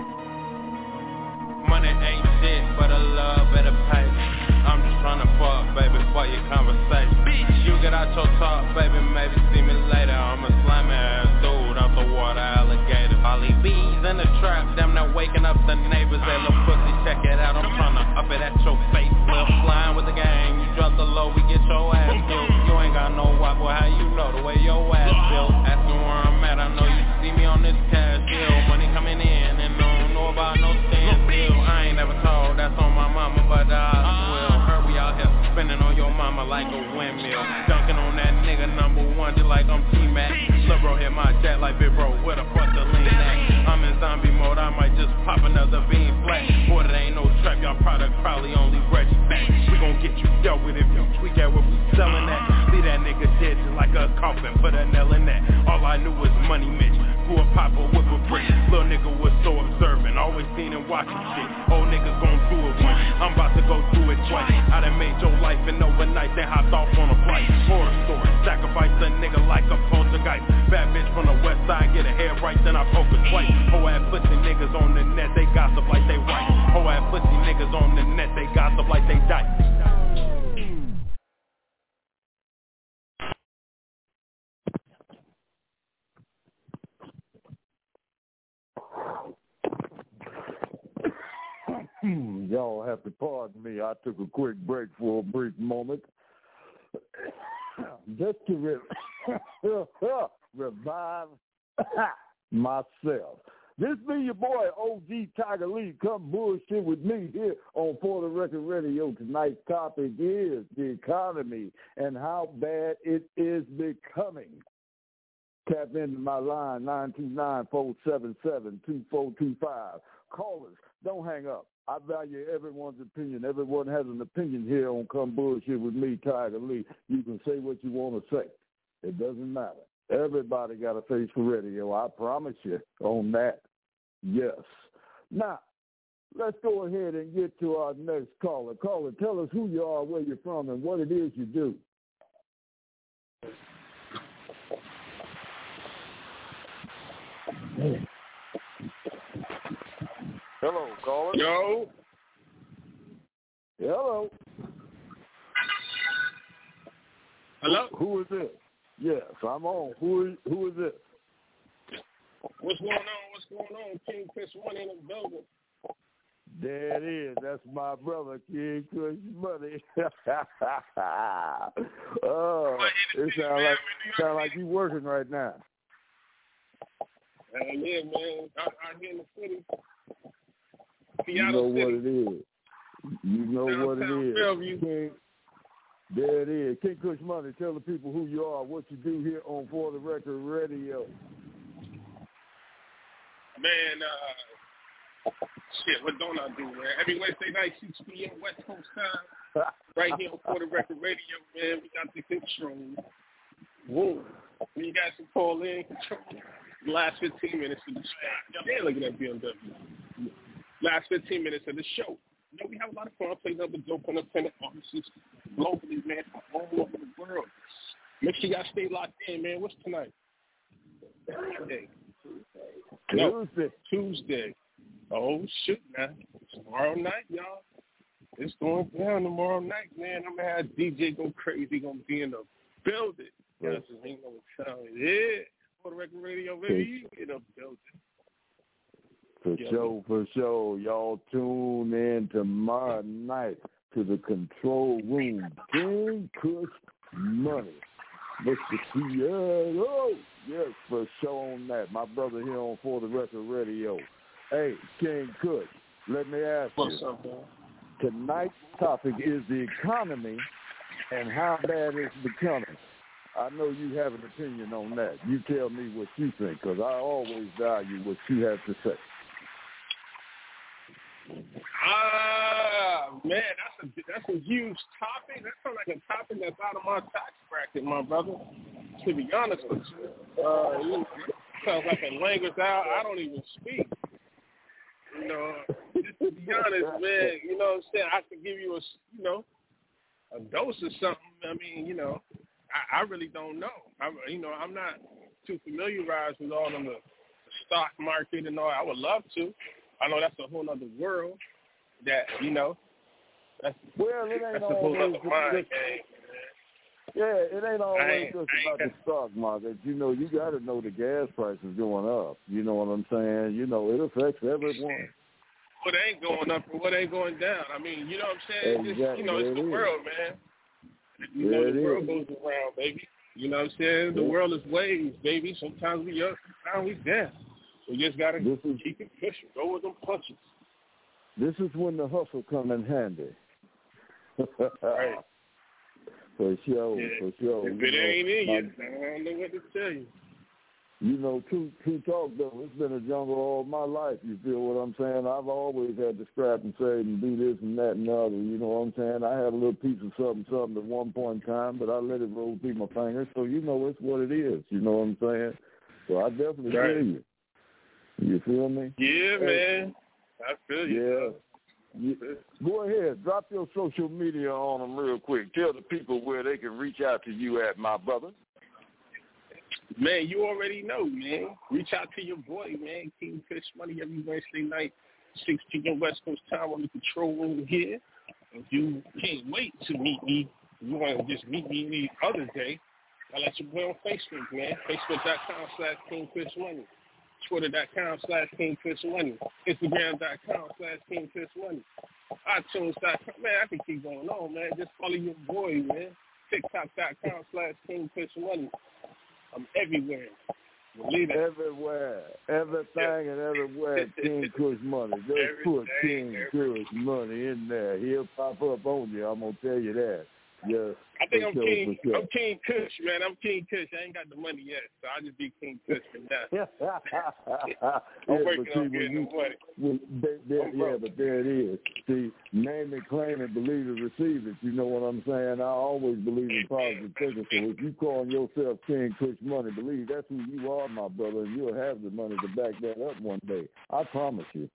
Money ain't shit, but a love at a pipe. I'm just tryna fuck, baby, for your conversation. Bitch, you get out your talk, baby, maybe see me later. I'm a slimy ass dude out the water alligator. Ollie bees in the trap, them not waking up the neighbors. Hey, little pussy, check it out. I'm tryna up it at your face. We're flying with the gang. You drop the low, we get your ass killed. You ain't got no wife, boy, how you know the way your ass feels? Asking where I'm at, I know you see me on this cash deal. Money coming in, and I don't know about no standstill. I ain't never told, that's on my mama, but I will. Her, we out here spinning on your mama like a windmill. Dunking on that nigga number one, just like I'm T-Mac. Lil' bro hit my jack like big bro, where the fuck the lean at? I'm in zombie mode, I might just pop another bean flat. Boy, that ain't no trap, y'all product probably only Reggie back. We gon' get you dealt with if you tweak at what we sellin' at. Leave that nigga dead just like a coffin, put a nail in that. All I knew was money, Mitch. Grew up pop a whip a brick. Lil' nigga was so observant, always seen him watching shit. Old niggas gon' do it once, I'm about to go through it twice. I done made your life and overnight, then hopped off on a flight. Horror story, sacrifice a nigga like a poltergeist. Bad bitch from the west side, get her hair right, then I poke her twice. Whole ass pussy niggas on the net, they gossip like they right. Whole ass pussy niggas on the net, they gossip like they die. Y'all have to pardon me. I took a quick break for a brief moment. Just to revive myself. This be your boy, OG Tiger Lee. Come bullshit with me here on For the Record Radio. Tonight's topic is the economy and how bad it is becoming. Tap into my line, 929-477-2425. Callers, don't hang up. I value everyone's opinion. Everyone has an opinion here on Come Bullshit with me, Tiger Lee. You can say what you want to say. It doesn't matter. Everybody got a face for radio. I promise you on that. Yes. Now, let's go ahead and get to our next caller. Caller, tell us who you are, where you're from, and what it is you do. Hello, caller. Yo. Hello. Hello? Who is this? Yes, I'm on. Who is this? What's going on? King Chris Money in the building. There it is. That's my brother, King Chris Money. Oh, it sound like you working right now. Yeah, man. Out here in the city. You know what it is. You know what it is. King, there it is. King Kush Money, tell the people who you are, what you do here on For the Record Radio. Man, shit, what don't I do, man? Every Wednesday night, 6 p.m. West Coast time. Right here on For the Record Radio, man. We got the control. Whoa. We got some call in control. Last 15 minutes of the show. Yeah, look at that BMW. Last 15 minutes of the show. You know, we have a lot of fun playing up with dope independent artists globally, man, from all over the world. Make sure y'all stay locked in, man. What's tonight? Tuesday. Oh, shoot, man. Tomorrow night, y'all. It's going down tomorrow night, man. I'm going to have DJ Go Crazy going to be in the building. Yes. Ain't no telling. Yeah. For the Record Radio, baby, you in the building. For sure. Y'all tune in tomorrow night to the control room. King Kush Money. Mr. T.O. Yes, for sure on that. My brother here on For the Record Radio. Hey, King Kush, let me ask you. What's up, man? Tonight's topic is the economy and how bad it's becoming. I know you have an opinion on that. You tell me what you think, because I always value what you have to say. Man, that's a huge topic. That sounds like a topic that's out of my tax bracket, my brother. To be honest with you, sounds like a language I don't even speak. You know, just to be honest, man. You know what I'm saying? I could give you a dose of something. I mean, you know, I really don't know. I'm not too familiarized with all of the stock market and all. I would love to. I know that's a whole other world. That that's it ain't a whole other mind. Yeah, it ain't always just about the stock market. You know, you got to know the gas prices going up. You know what I'm saying? You know, it affects everyone. What ain't going up and what ain't going down? I mean, you know what I'm saying? Exactly. It's the world, man. You know, the world goes around, baby. You know what I'm saying? The world is waves, baby. Sometimes we up, sometimes we down. We just got to keep it pushing. Go with them punches. This is when the hustle come in handy. Right. For sure. If it ain't in you, I don't know what to tell you. You know, true talk, though. It's been a jungle all my life. You feel what I'm saying? I've always had to scrap and save and do this and that and the other. You know what I'm saying? I had a little piece of something at one point in time, but I let it roll through my fingers. So, you know, it's what it is. You know what I'm saying? So I definitely feel you. You feel me? Yeah, man. I feel you. Yeah. Go ahead. Drop your social media on them real quick. Tell the people where they can reach out to you at, my brother. Man, you already know, man. Reach out to your boy, man. King Kush Money every Wednesday night, 6 p.m. West Coast time on the control room here. If you can't wait to meet me, you want to just meet me any other day, I'll let you go on Facebook, man. Facebook.com/King Kush Money. Twitter.com/King Kush Money. Instagram.com/King Kush Money. iTunes.com. Man, I can keep going on, man. Just follow your boy, man. TikTok.com/King Kush Money. I'm everywhere. Everywhere. Everything and everywhere. King Kush Money. Just put King Kush Money in there. He'll pop up on you. I'm going to tell you that. Yes. I think I'm King Kush, man. I'm King Kush. I ain't got the money yet, so I'll just be King Kush for now. I'm working on getting the money. But there it is. See, name it, claim it, believe it, receive it. You know what I'm saying? I always believe in positive thinking. So if you call yourself King Kush Money, believe that's who you are, my brother, and you'll have the money to back that up one day. I promise you.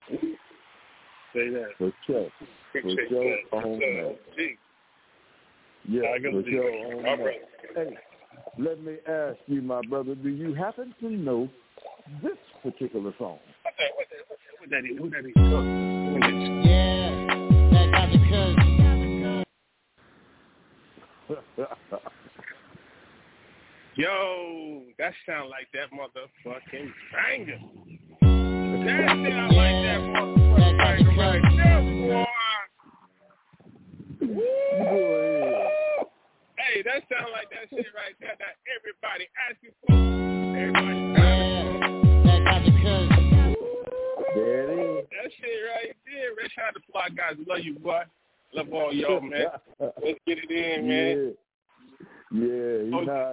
Say that. For sure. Yeah, for sure. Hey, let me ask you, my brother, do you happen to know this particular song? What that is? Who that is? Yeah, that got the cuz. Yo, that sound like that motherfucking banger. That sound like that motherfucking banger right there, boy. Woo! Hey, that sound like that shit right there that everybody asking for. Everybody that got the cuz. There it is. That shit right there. Rich out the Fly guys. Love you, boy. Love all y'all, man. Let's get it in, man. Yeah, you know.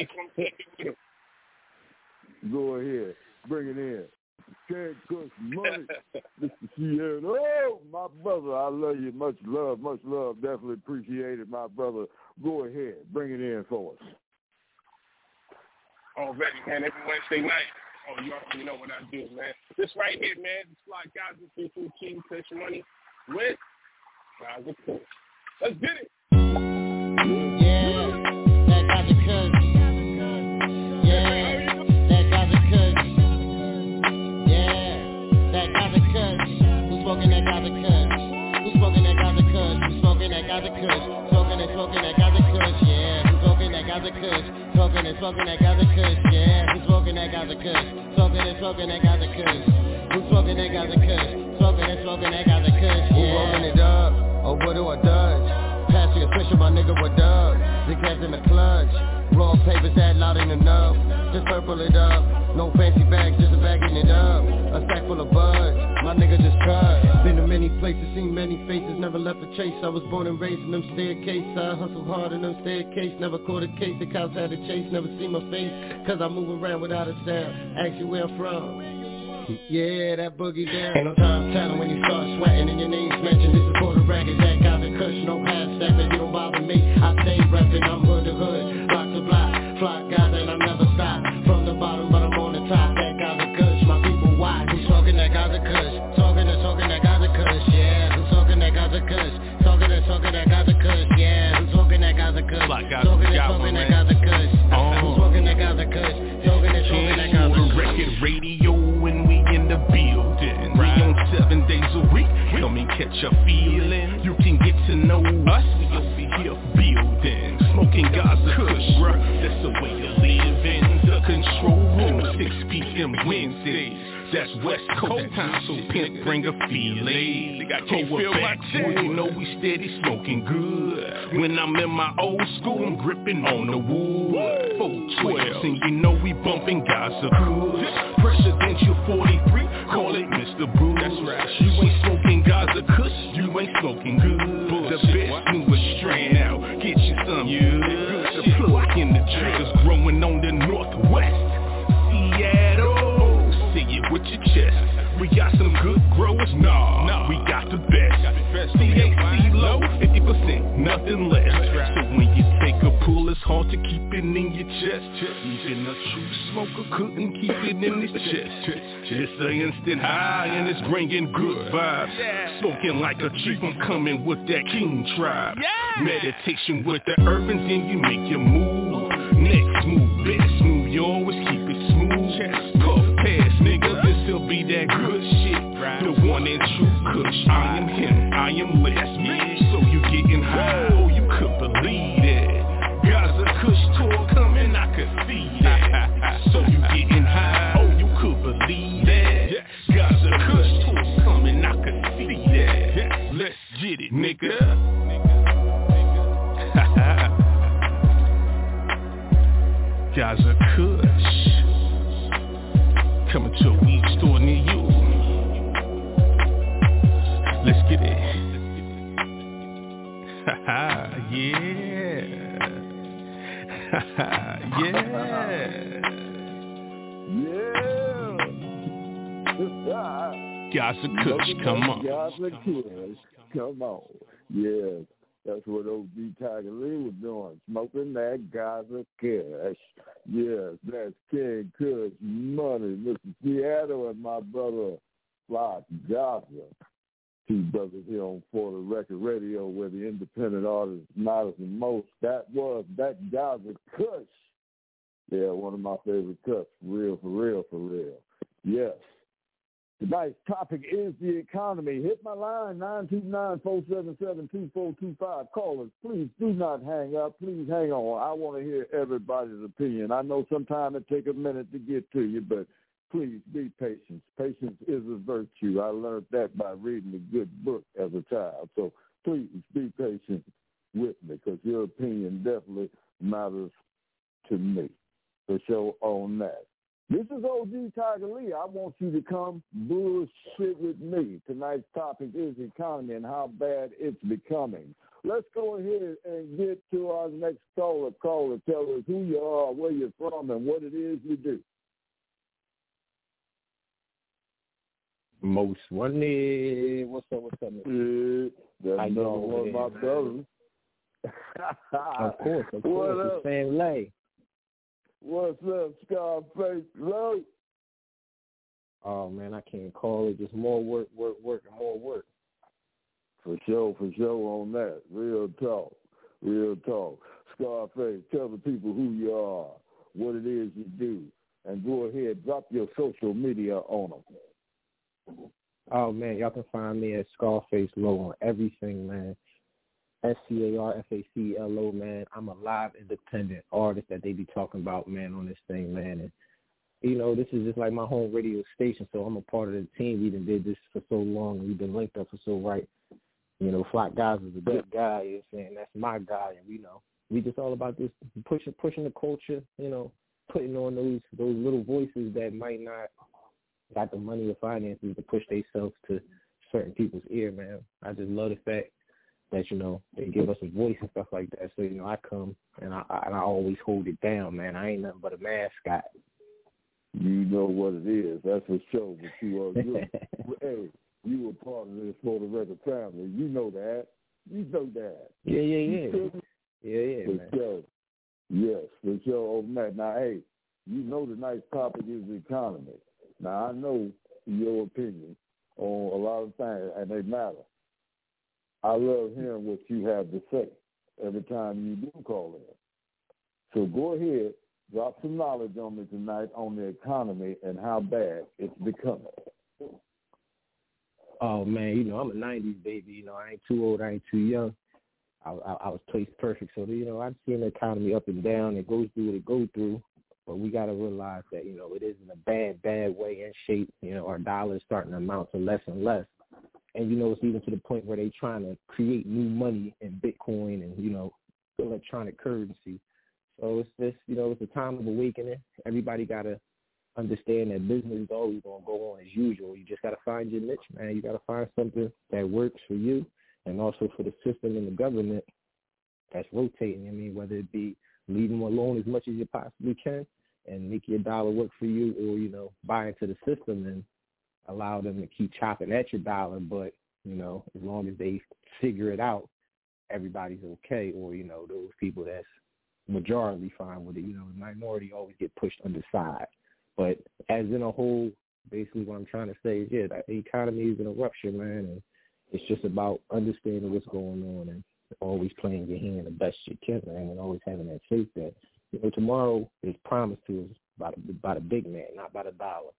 Go ahead. Bring it in. Can't cook money. Mr. Sierra. Oh, my brother, I love you. Much love. Definitely appreciate it, my brother. Go ahead. Bring it in for us. Already, man. Every Wednesday night. Oh, you already know what I do, man. This right here, man. This Fly guys with people King Fish Money with Gaza Kush. Let's get it. Yeah, that got the cuz. Yeah, that got the cuz. Yeah, that got the cuz. Who's smoking that got the cuz? Who's smoking that got the cuz? Who's smoking that got the cuz? Smoking that got the cuz. Yeah, who's smoking that got the cuz? Smoking that got the cuz. Yeah, who's smoking that got the cuz? Smoking that got the cuz. Who's smoking that got the cuz? Smoking that got the cuz. Who rolling it up? Oh, what do I dodge? Pass the official, my nigga, what up? The cats in the clutch. Raw papers that loud ain't enough. Just purple it up. No fancy bags, just a bagging it up. A sack full of buds. My nigga just cut. Been to many places, seen many faces. Never left a chase. I was born and raised in them staircases. I hustled hard in them staircases. Never caught a case. The cops had to chase. Never see my face. Cause I move around without a sound. Ask you where I'm from. Yeah, that boogie down. Ain't no time telling when you start sweating and your name's mentioned. This is for the record, that got the cush, no half stepping. You don't bother me, I stay reppin'. I'm hood to hood, block to block, Fly guys and I never stop. From the bottom, but I'm on the top. That got the kush, my people watch. Who's talking that got the kush? Talking that got the kush, yeah. Who's talking that got the kush? Talking that got the kush, yeah. Who's talking that got the kush? Talking that got the kush. Who's talking that got the kush? Talking that got the kush. Record radio when we in the building. We on 7 days a week. Come and catch a feeling. You can get to know us. We over here building. Smoking Gaza Kush, bruh. That's the way to live in the control room. 6 p.m. Wednesdays. That's West Coast time, so pimp bring a feeling. I can't feel back, you know we steady smoking good. When I'm in my old school, I'm gripping on the wood. 412, and you know we bumping Gaza Kush. Presidential 43, call it Mr. Brew. That's right. You ain't smoking Gaza Kush, you ain't smoking good. The best newest strain out, get you some good. The plug in the triggers growing on the northwest. Seattle. Say it with your chest. We got some good growers, nah, we got the best. THC low, 50%, nothing less. So when you take a pull, it's hard to keep it in your chest. Even a true smoker couldn't keep it in his chest. It's an instant high and it's bringing good vibes. Smoking like a chief, I'm coming with that king tribe. Meditation with the urbans and you make your move. Next move, best move, you always keep it smooth. Puff pass, nigga, this'll be that good shit. The one and true Kush, I am him, I am less. Yeah, so you getting high, oh you could believe it. Gaza Kush tour coming, I could see that. So you getting high, oh you could believe that. Gaza Kush tour coming, I could see that. Let's get it, nigga. Gaza Kush coming to a weed store near you. Let's get it. Yeah. Gaza Kush, come on. Gaza Kush, come on. Yeah. That's what OG Tiger Lee was doing, smoking that Gaza Kush. Yes, that's King Kush Money, Mr. Seattle, and my brother Fly Gaza. 2 brothers here on For the Record Radio, where the independent artist matters the most. That Gaza Kush. Yeah, one of my favorite cuts, for real. Yes. Tonight's topic is the economy. Hit my line, 929-477-2425. Callers, please do not hang up. Please hang on. I want to hear everybody's opinion. I know sometimes it takes a minute to get to you, but please be patient. Patience is a virtue. I learned that by reading a good book as a child. So please be patient with me, because your opinion definitely matters to me. For sure on that. This is OG Tiger Lee. I want you to come bullshit with me. Tonight's topic is the economy and how bad it's becoming. Let's go ahead and get to our next caller. Tell us who you are, where you're from, and what it is you do. Most Wanted. What's up? That's another one of my brothers. Of course. The same lay. What's up, Scarface? Low. Oh, man, I can't call it. Just more work, and more work. For sure on that. Real talk. Scarface, tell the people who you are, what it is you do, and go ahead, drop your social media on them. Oh, man, y'all can find me at Scarface Low on everything, man. SCARFACLO, man. I'm a live independent artist that they be talking about, man, on this thing, man. And, you know, this is just like my home radio station, so I'm a part of the team. We done did this for so long, and we've been linked up for so right. You know, Flock Guys is a good guy, you know what I'm saying? That's my guy, and, you know, we just all about this pushing the culture, you know, putting on those little voices that might not got the money or finances to push themselves to certain people's ear, man. I just love the fact that, you know, they give us a voice and stuff like that. So, you know, I come and I always hold it down, man. I ain't nothing but a mascot. You know what it is. That's for sure. But you are good. Hey, you were part of this For the Record family. You know that. Yeah, for man. Sure. Yes, for sure on that. Now, hey, you know the nice topic is the economy. Now, I know your opinion on a lot of things, and they matter. I love hearing what you have to say every time you do call in. So go ahead, drop some knowledge on me tonight on the economy and how bad it's becoming. Oh, man, you know, I'm a 90s baby. You know, I ain't too old, I ain't too young. I was placed perfect. So, you know, I've seen the economy up and down. It goes through what it goes through. But we got to realize that, you know, it is in a bad way in shape. You know, our dollar is starting to amount to less and less. And, you know, it's even to the point where they're trying to create new money in Bitcoin and, you know, electronic currency. So it's just, you know, it's a time of awakening. Everybody got to understand that business is always going to go on as usual. You just got to find your niche, man. You got to find something that works for you and also for the system and the government that's rotating. I mean, whether it be leave them alone as much as you possibly can and make your dollar work for you, or, you know, buy into the system and allow them to keep chopping at your dollar. But, you know, as long as they figure it out, everybody's okay. Or, you know, those people that's majority fine with it. You know, the minority always get pushed underside. But as in a whole, basically what I'm trying to say is, yeah, the economy is in a rupture, man, and it's just about understanding what's going on and always playing your hand the best you can, man, and always having that faith that, you know, tomorrow is promised to us by the big man, not by the dollar.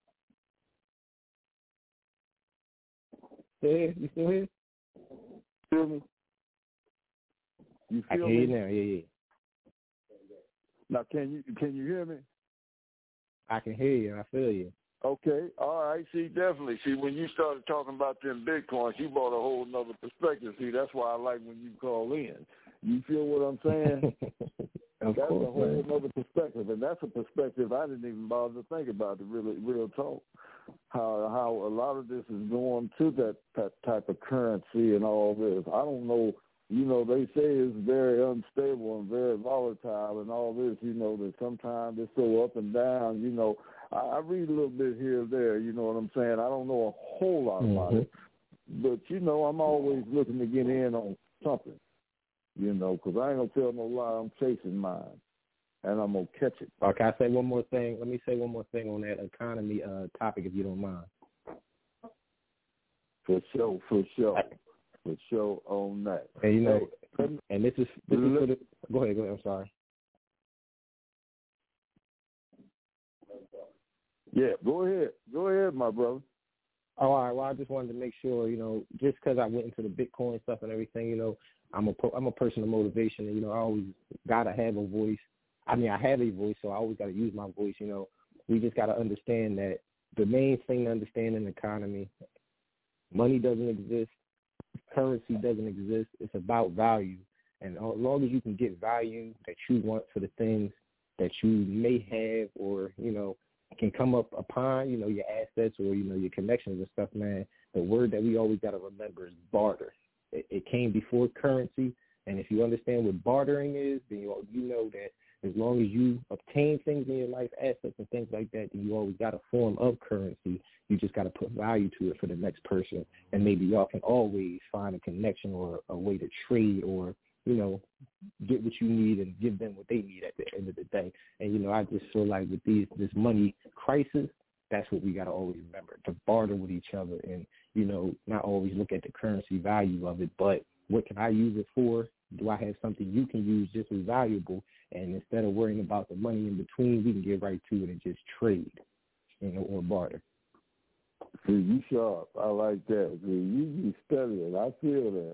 You still here? Feel me? You feel I can me? hear you now, yeah. Now, can you hear me? I can hear you. I feel you. Okay. All right. See, definitely. See, when you started talking about them Bitcoins, you brought a whole nother perspective. See, that's why I like when you call in. You feel what I'm saying? That's a whole other perspective, and that's a perspective I didn't even bother to think about. The real talk, how a lot of this is going to that type of currency and all this. I don't know. You know, they say it's very unstable and very volatile and all this. You know, that sometimes it's so up and down. You know, I read a little bit here and there. You know what I'm saying? I don't know a whole lot about it, but you know, I'm always looking to get in on something. You know, because I ain't going to tell no lie. I'm chasing mine, and I'm going to catch it. Okay, I say one more thing. Let me say one more thing on that economy topic, if you don't mind. For sure on that. And, you know, and this is for the... Go ahead, I'm sorry. Yeah, go ahead, my brother. Oh, all right. Well, I just wanted to make sure, just because I went into the Bitcoin stuff and everything, I'm a person of motivation, and I always gotta have a voice. I mean, I have a voice, so I always gotta use my voice. We just gotta understand that the main thing to understand in the economy, money doesn't exist, currency doesn't exist. It's about value, and as long as you can get value that you want for the things that you may have, or can come up upon, your assets or your connections and stuff, man. The word that we always gotta remember is barter. It came before currency, and if you understand what bartering is, then you know that as long as you obtain things in your life, assets and things like that, then you always got a form of currency. You just got to put value to it for the next person, and maybe y'all can always find a connection or a way to trade or, get what you need and give them what they need at the end of the day. And, I just feel like with this money crisis, that's what we got to always remember, to barter with each other and, not always look at the currency value of it, but what can I use it for? Do I have something you can use just as valuable? And instead of worrying about the money in between, we can get right to it and just trade, or barter. See, you sharp. I like that. See, you studying. I feel that.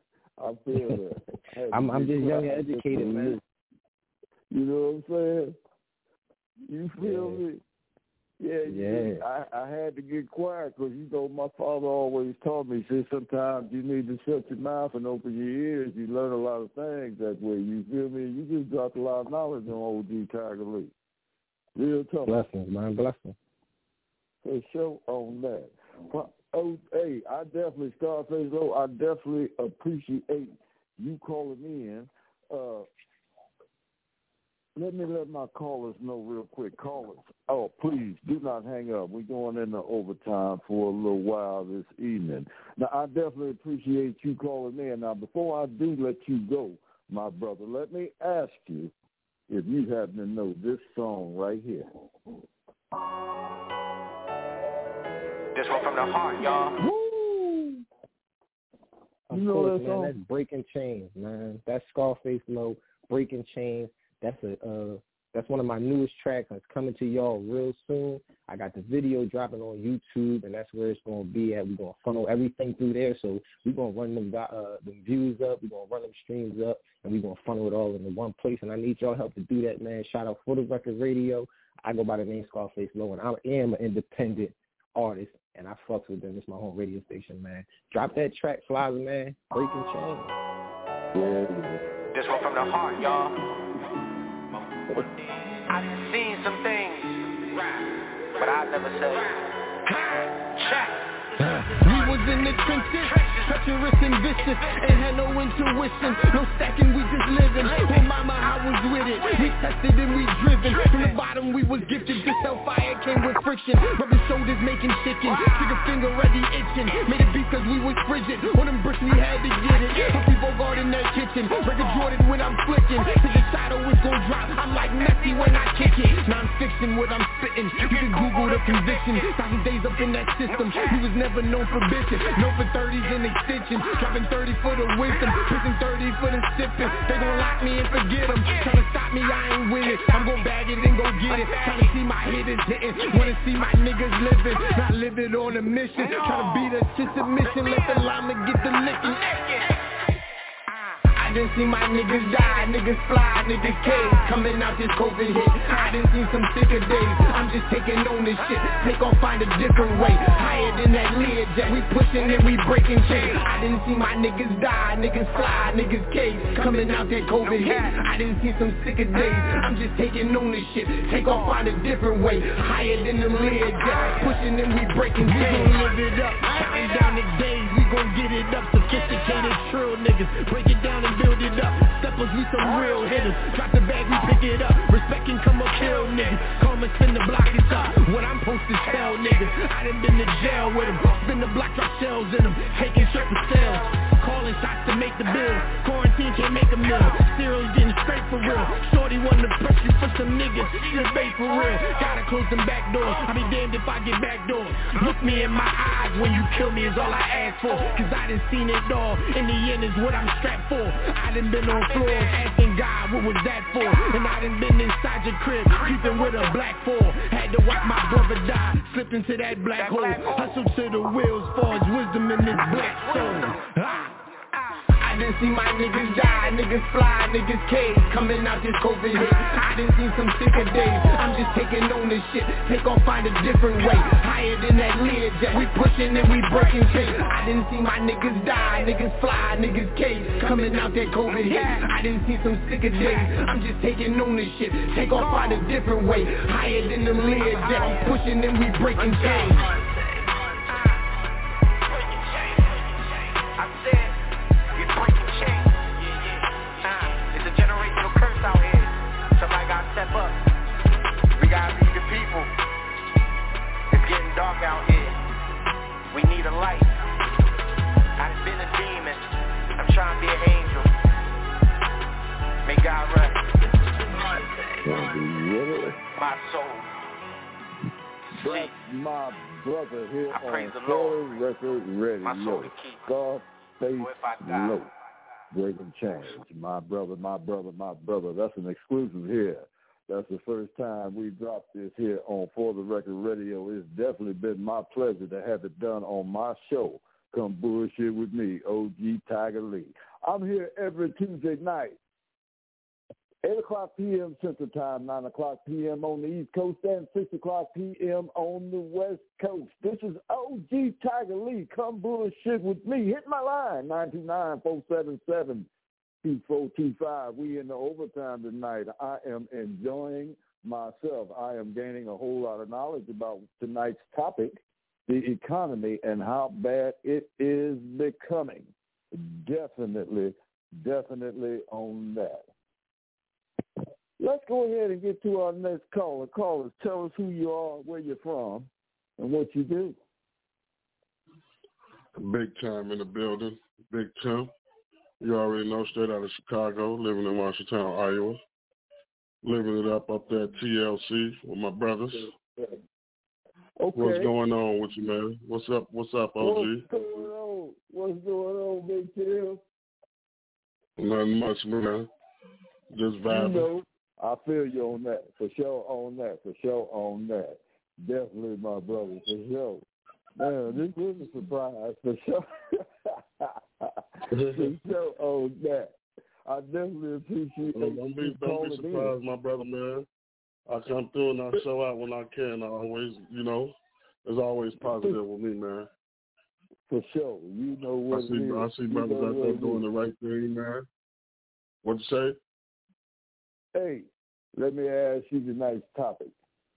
I'm just young and educated, man. You know what I'm saying? You feel me? Yeah. I had to get quiet because, my father always taught me, said sometimes you need to shut your mouth and open your ears. You learn a lot of things that way. You feel me? You just dropped a lot of knowledge on OG Tiger Lee. Real tough. Blessings, man. Blessings. For sure on that. Well, hey, I definitely, Scarface Low, I definitely appreciate you calling in. Let my callers know real quick. Callers, please do not hang up. We're going into overtime for a little while this evening. Now, I definitely appreciate you calling in. Now, before I do let you go, my brother, let me ask you if you happen to know this song right here. This one from the heart, y'all. Woo! You know that song? That's Breaking Chains, man. That's Scarface Low, Breaking Chains. That's one of my newest tracks. It's coming to y'all real soon. I got the video dropping on YouTube, and that's where it's going to be at. We're going to funnel everything through there. So we're going to run them views up. We're going to run them streams up, and we're going to funnel it all into one place. And I need y'all help to do that, man. Shout out For The Record Radio. I go by the name Scarface Low, and I am an independent artist, and I fucks with them. It's my home radio station, man. Drop that track, Flyer, man. Breaking Chains. This one from the heart, y'all. I've seen some things, but I'll never say. We was in the trenches, treacherous and vicious, ain't had no intuition, no stacking, we just living. Oh mama, I was with it, we tested and we driven. From the bottom we was gifted, this hellfire came with friction. Rubbing shoulders making chicken, trigger finger ready itching. Made it beat cause we was frigid, on them bricks we had to get it. Some people guard in that kitchen, record Jordan when I'm flicking. To the shadow it's gon' drop, I'm like Messi when I kick it. Non-fiction what I'm spitting, you can Google the conviction. 1,000 days up in that system, we was never known for bitching. Known for 30s and extensions, dropping 30 for the wisdom, prison 30 for the sipping. They gon' lock me and forget them, trying to stop me, I ain't with it. I'm gon' bag it and go get it, trying to see my hitters hitting. Wanna see my niggas living, not living on a mission. Trying to beat us to submission, let the llama get the licking. I done seen my niggas die, niggas fly, niggas cave. Coming out this COVID hit, I done seen some thicker days. I'm just taking on this shit, take off, find a different way. Higher than that lid jet, we pushing and we breaking chains. I done seen my niggas die, niggas fly, niggas cave. Coming out that COVID hit, I done seen some sicker days. I'm just taking on this shit, take off, find a different way. Higher than the lid jet, pushing and we breaking chains. We gon' live it up, counting down the days, we gon' get it up. Sophisticated trill niggas, break it down and build it up. Steppers, we some real hitters. Drop the bag, we pick it up. Respect and come up, kill niggas. Come and spin the block, it's up. What I'm supposed to tell niggas, I done been to jail with them. Spin the block, drop shells in them. Taking shit for sale. calling shots to make the bill. Quarantine can't make a meal. Cereal's getting straight for real. Shorty wanted to press you for some niggas. She's bait for real. Gotta close them back doors. I be damned if I get back doors. Look me in my eyes when you kill me is all I ask for. Cause I done seen it all. In the end is what I'm strapped for. I done been on floors asking God what was that for. And I done been inside your crib creeping with a black four. Had to watch my brother die. Slipped into that black hole. Hustled to the wheels for his wisdom in this black soul. I done see my niggas die, niggas fly, niggas cave. Coming out this COVID hit, I done seen some sicker days. I'm just taking on this shit, take off, find a different way. Higher than that Learjet, we pushing and we breaking chains. I done see my niggas die, niggas fly, niggas cave. Coming out that COVID hit, I done seen some sicker days. I'm just taking on this shit, take off, find a different way. Higher than the Learjet, I'm pushing and we breaking chains. Dark out here, we need a light. I've been a demon, I'm trying to be an angel. May God rest my soul. That's my brother here on Third Record Radio. Scarface Low, breaking change. My brother. That's an exclusive here. That's the first time we dropped this here on For the Record Radio. It's definitely been my pleasure to have it done on my show. Come bullshit with me, OG Tiger Lee. I'm here every Tuesday night, 8 o'clock p.m. Central Time, 9 o'clock p.m. on the East Coast, and 6 o'clock p.m. on the West Coast. This is OG Tiger Lee. Come bullshit with me. Hit my line, 929-477. 2425. We in the overtime tonight. I am enjoying myself. I am gaining a whole lot of knowledge about tonight's topic, the economy and how bad it is becoming. Definitely on that. Let's go ahead and get to our next caller. Callers, tell us who you are, where you're from, and what you do. Big time in the building. Big Tim. You already know, straight out of Chicago, living in Marshalltown, Iowa. Living it up there at TLC with my brothers. Okay. What's going on with you, man? What's up, OG? What's going on, Big Tim? Nothing much, man. Just vibing. You know, I feel you on that. For sure on that. Definitely, my brother, for sure. Man, this was a surprise, for sure. For sure on that. I definitely appreciate it. Don't be surprised, my brother, man. I come through and I show out when I can. I always, there's always positive with me, man. For sure. You know what I see brothers out there doing the right thing, man. What'd you say? Hey, let me ask you tonight's topic.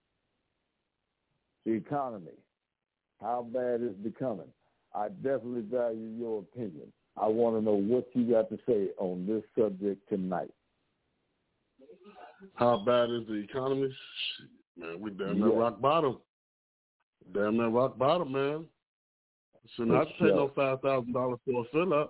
The economy. How bad it's becoming. I definitely value your opinion. I want to know what you got to say on this subject tonight. How bad is the economy? Man, we damn near rock bottom. Damn near rock bottom, man. Should not pay no $5,000 for a fill-up.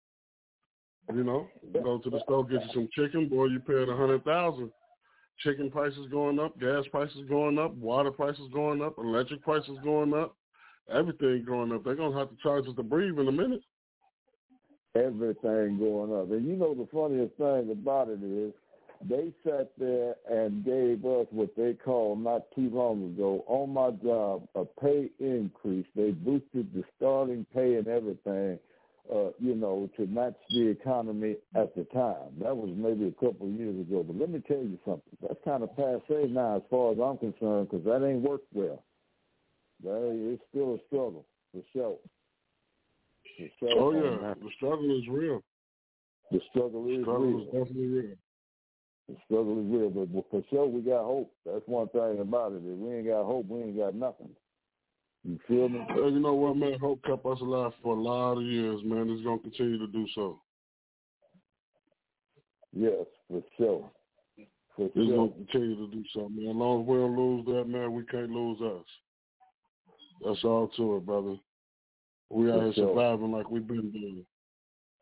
Go to the store, get you some chicken, boy, you paying $100,000. Chicken prices going up, gas prices going up, water prices going up, electric prices going up, everything going up. They're going to have to charge us to breathe in a minute. Everything going up. And the funniest thing about it is they sat there and gave us what they called not too long ago on my job a pay increase. They boosted the starting pay and everything, to match the economy at the time. That was maybe a couple of years ago. But let me tell you something. That's kind of passé now as far as I'm concerned because that ain't worked well. It's still a struggle, for sure. Oh, yeah. The struggle is real. The struggle is definitely real. The struggle is real, but for sure we got hope. That's one thing about it. If we ain't got hope, we ain't got nothing. You feel me? Well, you know what, man? Hope kept us alive for a lot of years, man. It's going to continue to do so. Yes, for sure. It's going to continue to do so, man. As long as we don't lose that, man, we can't lose us. That's all to it, brother. We out here surviving like we've been doing.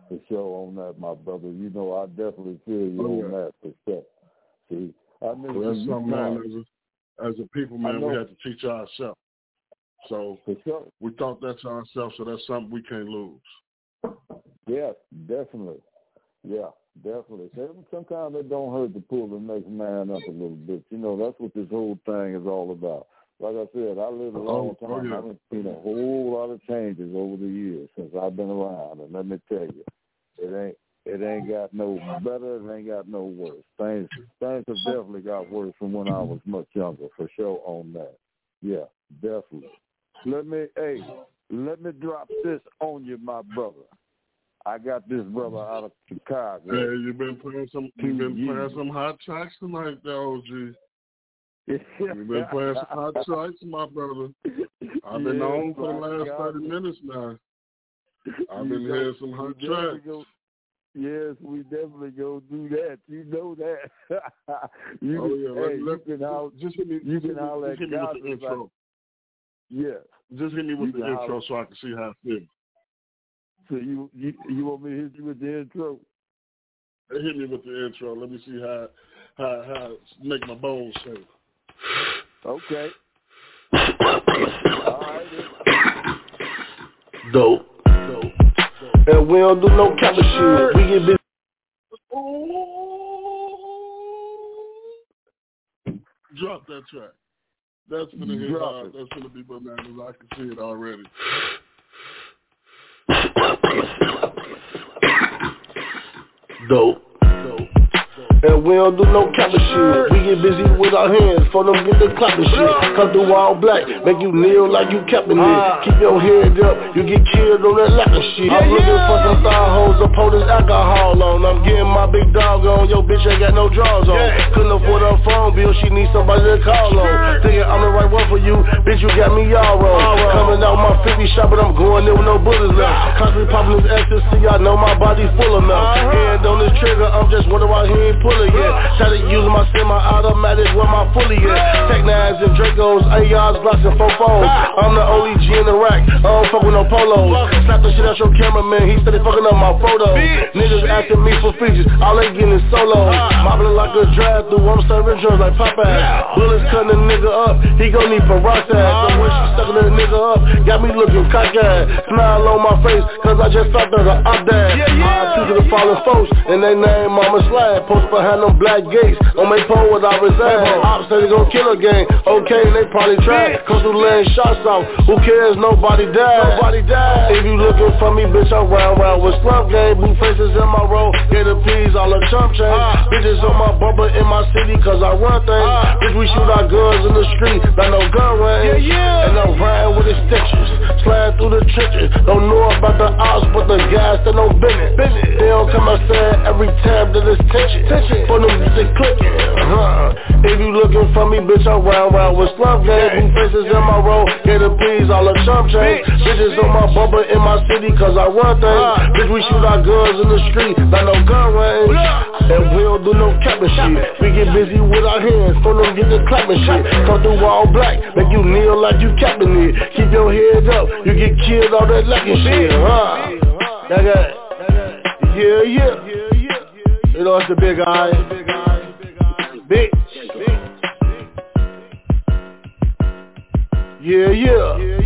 For sure on that, my brother. You know, I definitely feel you on that for sure. See, I mean, well, that's something, man. As a people, man, we have to teach ourselves. So for sure. We taught that to ourselves, so that's something we can't lose. Yeah, definitely. Yeah, definitely. Sometimes it don't hurt to pull the next man up a little bit. You know, that's what this whole thing is all about. Like I said, I lived a long time. Yeah. I've seen a whole lot of changes over the years since I've been around. And let me tell you, it ain't got no better. It ain't got no worse. Things have definitely got worse from when I was much younger, for sure on that. Yeah, definitely. Let me drop this on you, my brother. I got this brother out of Chicago. Yeah, you've been playing some hot tracks tonight, though, OG. You've been playing some hot tracks, my brother. I've been on for the last 30 minutes now. I've been hearing some hot tracks. Yes, we definitely go do that. You know that. You can holler at God. Yeah. Just hit me with the intro so I can see how I feel. So you want me to hit you with the intro? Hit me with the intro. Let me see how make my bones shake. Okay. All right. Dope. And we don't do no cap of shit. We get busy. Drop that track. That's gonna hit hard. That's gonna be bananas. I can see it already. Dope. And we don't do no cap of shit. We get busy with our hands, for them get the clap and shit. Come through all black, make you kneel like you capping it. Keep your head up, you get killed on that lack of shit. I'm looking for some thigh hoes to pour this alcohol on. I'm getting my big dog on, yo bitch ain't got no drawers on. Couldn't afford a phone bill, she needs somebody to call on. Thinking I'm the right one for you, bitch you got me all wrong. Coming out my 50 shot, but I'm going there with no bullets left. Constantly popping this ecstasy, I know my body full of milk. Hand on this trigger, I'm just wondering why he ain't pulling yet. Try to use my semi-automatic where my fully at. Tech 9s and Dracos, ARs, Glocks and 4-4s. I'm the only G in the rack, I don't fuck with no polos. Slap the shit out your cameraman, he steady fucking up my photos. Niggas asking me for features, all they getting is solos. Mobbing like a drive-through, I'm serving drugs like Popeye. Bullets cutting a nigga up, he gon' need peroxide. So when she sucking a nigga up, got me looking cockeyed. Smile on my face, cause I just felt that I'm dead. I to the fallen folks, and they name Mama Slab. Post behind them black gates, on my pole with I reside. Ops say they gon' kill a gang, okay, they probably tried. Come through laying shots off, who cares, nobody died. If you looking for me, bitch, I'm round with slump game. Blue faces in my road, get the peas, all the chump chains. Bitches on my bumper in my city, cause I run things. Bitch, we shoot our guns in the street, not no gun range. And I'm riding with the stitches, slide through the trenches. Don't know about the ops, but the guys that don't business. They don't come outside every time that it's tension. For them to clicking. If you looking for me, bitch, I'm round with slump gang. Blue faces in my road, get the peas, all the chump chains. Bitches on my bumper in my city, cause I run things. Bitch, we shoot our guns in the street, not no gun range. And we don't do no capping shit. We get busy with our hands, for them get the clapping shit. Come through all black, make you kneel like you capping it. Keep your head up, you get killed all that lacking shit. Yeah. You know it's the big eye. Bitch. Yeah.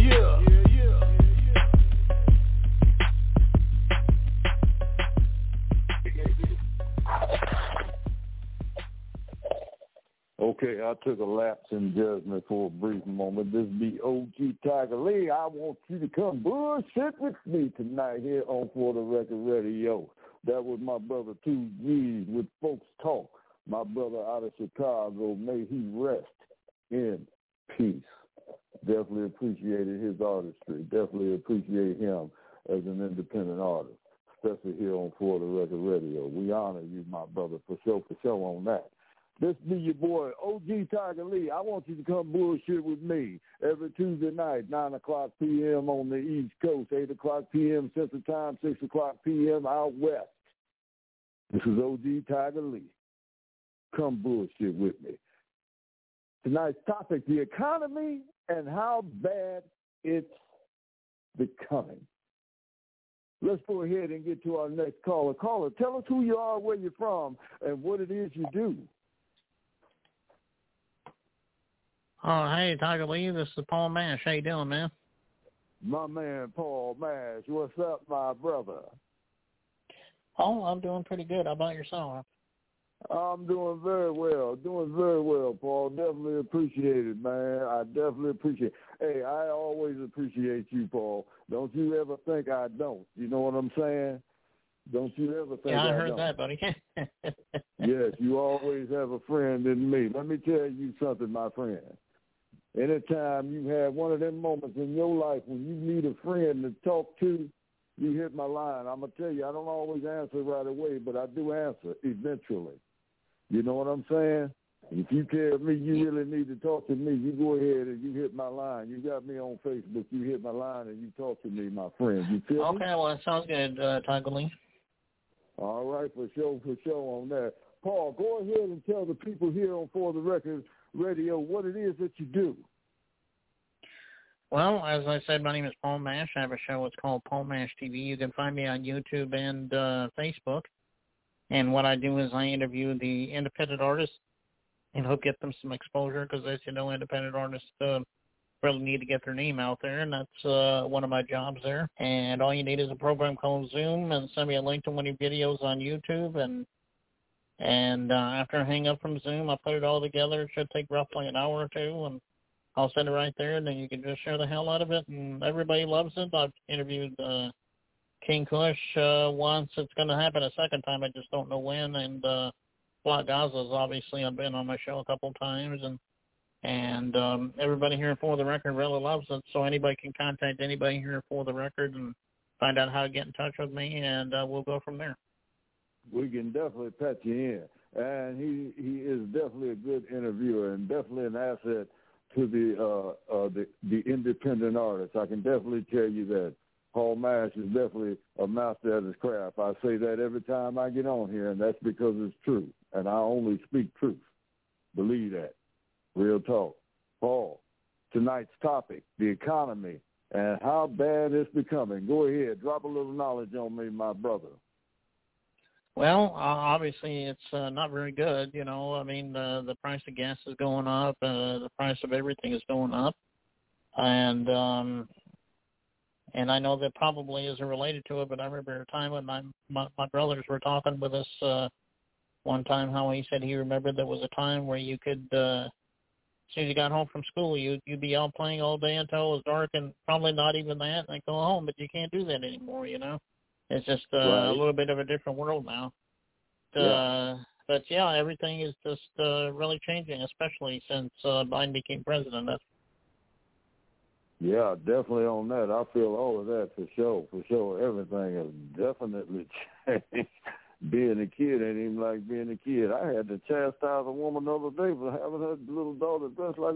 Okay, I took a lapse in judgment for a brief moment. This be OG Tiger Lee. I want you to come bullshit with me tonight here on For the Record Radio. That was my brother 2 G's with Folks Talk. My brother out of Chicago, may he rest in peace. Definitely appreciated his artistry. Definitely appreciate him as an independent artist, especially here on For the Record Radio. We honor you, my brother, for sure on that. This be your boy, OG Tiger Lee. I want you to come bullshit with me every Tuesday night, 9 o'clock p.m. on the East Coast, 8 o'clock p.m. Central Time, 6 o'clock p.m. out west. This is OG Tiger Lee. Come bullshit with me. Tonight's topic, the economy and how bad it's becoming. let's go ahead and get to our next caller. Caller, tell us who you are, where you're from, and what it is you do. Oh, hey, Tiger Lee, this is Paul Mash. How you doing, man? My man, Paul Mash. What's up, my brother? Oh, I'm doing pretty good. How about yourself? I'm doing very well, Paul. Definitely appreciate it, man. I definitely appreciate it. Hey, I always appreciate you, Paul. Don't you ever think I don't. You know what I'm saying? Don't you ever think I don't. Yeah, I heard that, buddy. Yes, you always have a friend in me. Let me tell you something, my friend. Anytime you have one of them moments in your life when you need a friend to talk to, you hit my line. I'm going to tell you, I don't always answer right away, but I do answer eventually. You know what I'm saying? If you tell me you really need to talk to me, you go ahead and you hit my line. You got me on Facebook. You hit my line and you talk to me, my friend. You feel me? Okay, well, that sounds good, Tiger Lee. All right, for sure on that. Paul, go ahead and tell the people here on For the Record Radio what it is that you do. Well, as I said, my name is Paul Mash. I have a show. It's called Paul Mash TV. You can find me on YouTube and Facebook. And what I do is I interview the independent artists and hope get them some exposure because, as you know, independent artists really need to get their name out there, and that's one of my jobs there. And all you need is a program called Zoom and send me a link to one of your videos on YouTube. And after I hang up from Zoom, I put it all together. It should take roughly an hour or two, and I'll send it right there, and then you can just share the hell out of it, and everybody loves it. I've interviewed King Kush once. It's going to happen a second time. I just don't know when. And Black Gaza's obviously I've been on my show a couple of times, and everybody here For the Record really loves it. So anybody can contact anybody here For the Record and find out how to get in touch with me, and we'll go from there. We can definitely patch you in, and he is definitely a good interviewer and definitely an asset to the independent artist. I can definitely tell you that Paul Mash is definitely a master at his craft. I say that every time I get on here, and that's because it's true, and I only speak truth. Believe that. Real talk. Paul, tonight's topic, the economy, and how bad it's becoming. Go ahead. Drop a little knowledge on me, my brother. Well, obviously it's not very good. You know, I mean, the price of gas is going up. The price of everything is going up. And I know that probably isn't related to it, but I remember a time when my brothers were talking with us one time how he said he remembered there was a time where you could, as soon as you got home from school, you'd be out playing all day until it was dark, and probably not even that, and go home, but you can't do that anymore, you know. It's just a little bit of a different world now. But, yeah, everything is just really changing, especially since Biden became president. Yeah, definitely on that. I feel all of that for sure. Everything has definitely changed. Being a kid ain't even like being a kid. I had to chastise a woman the other day for having her little daughter dressed like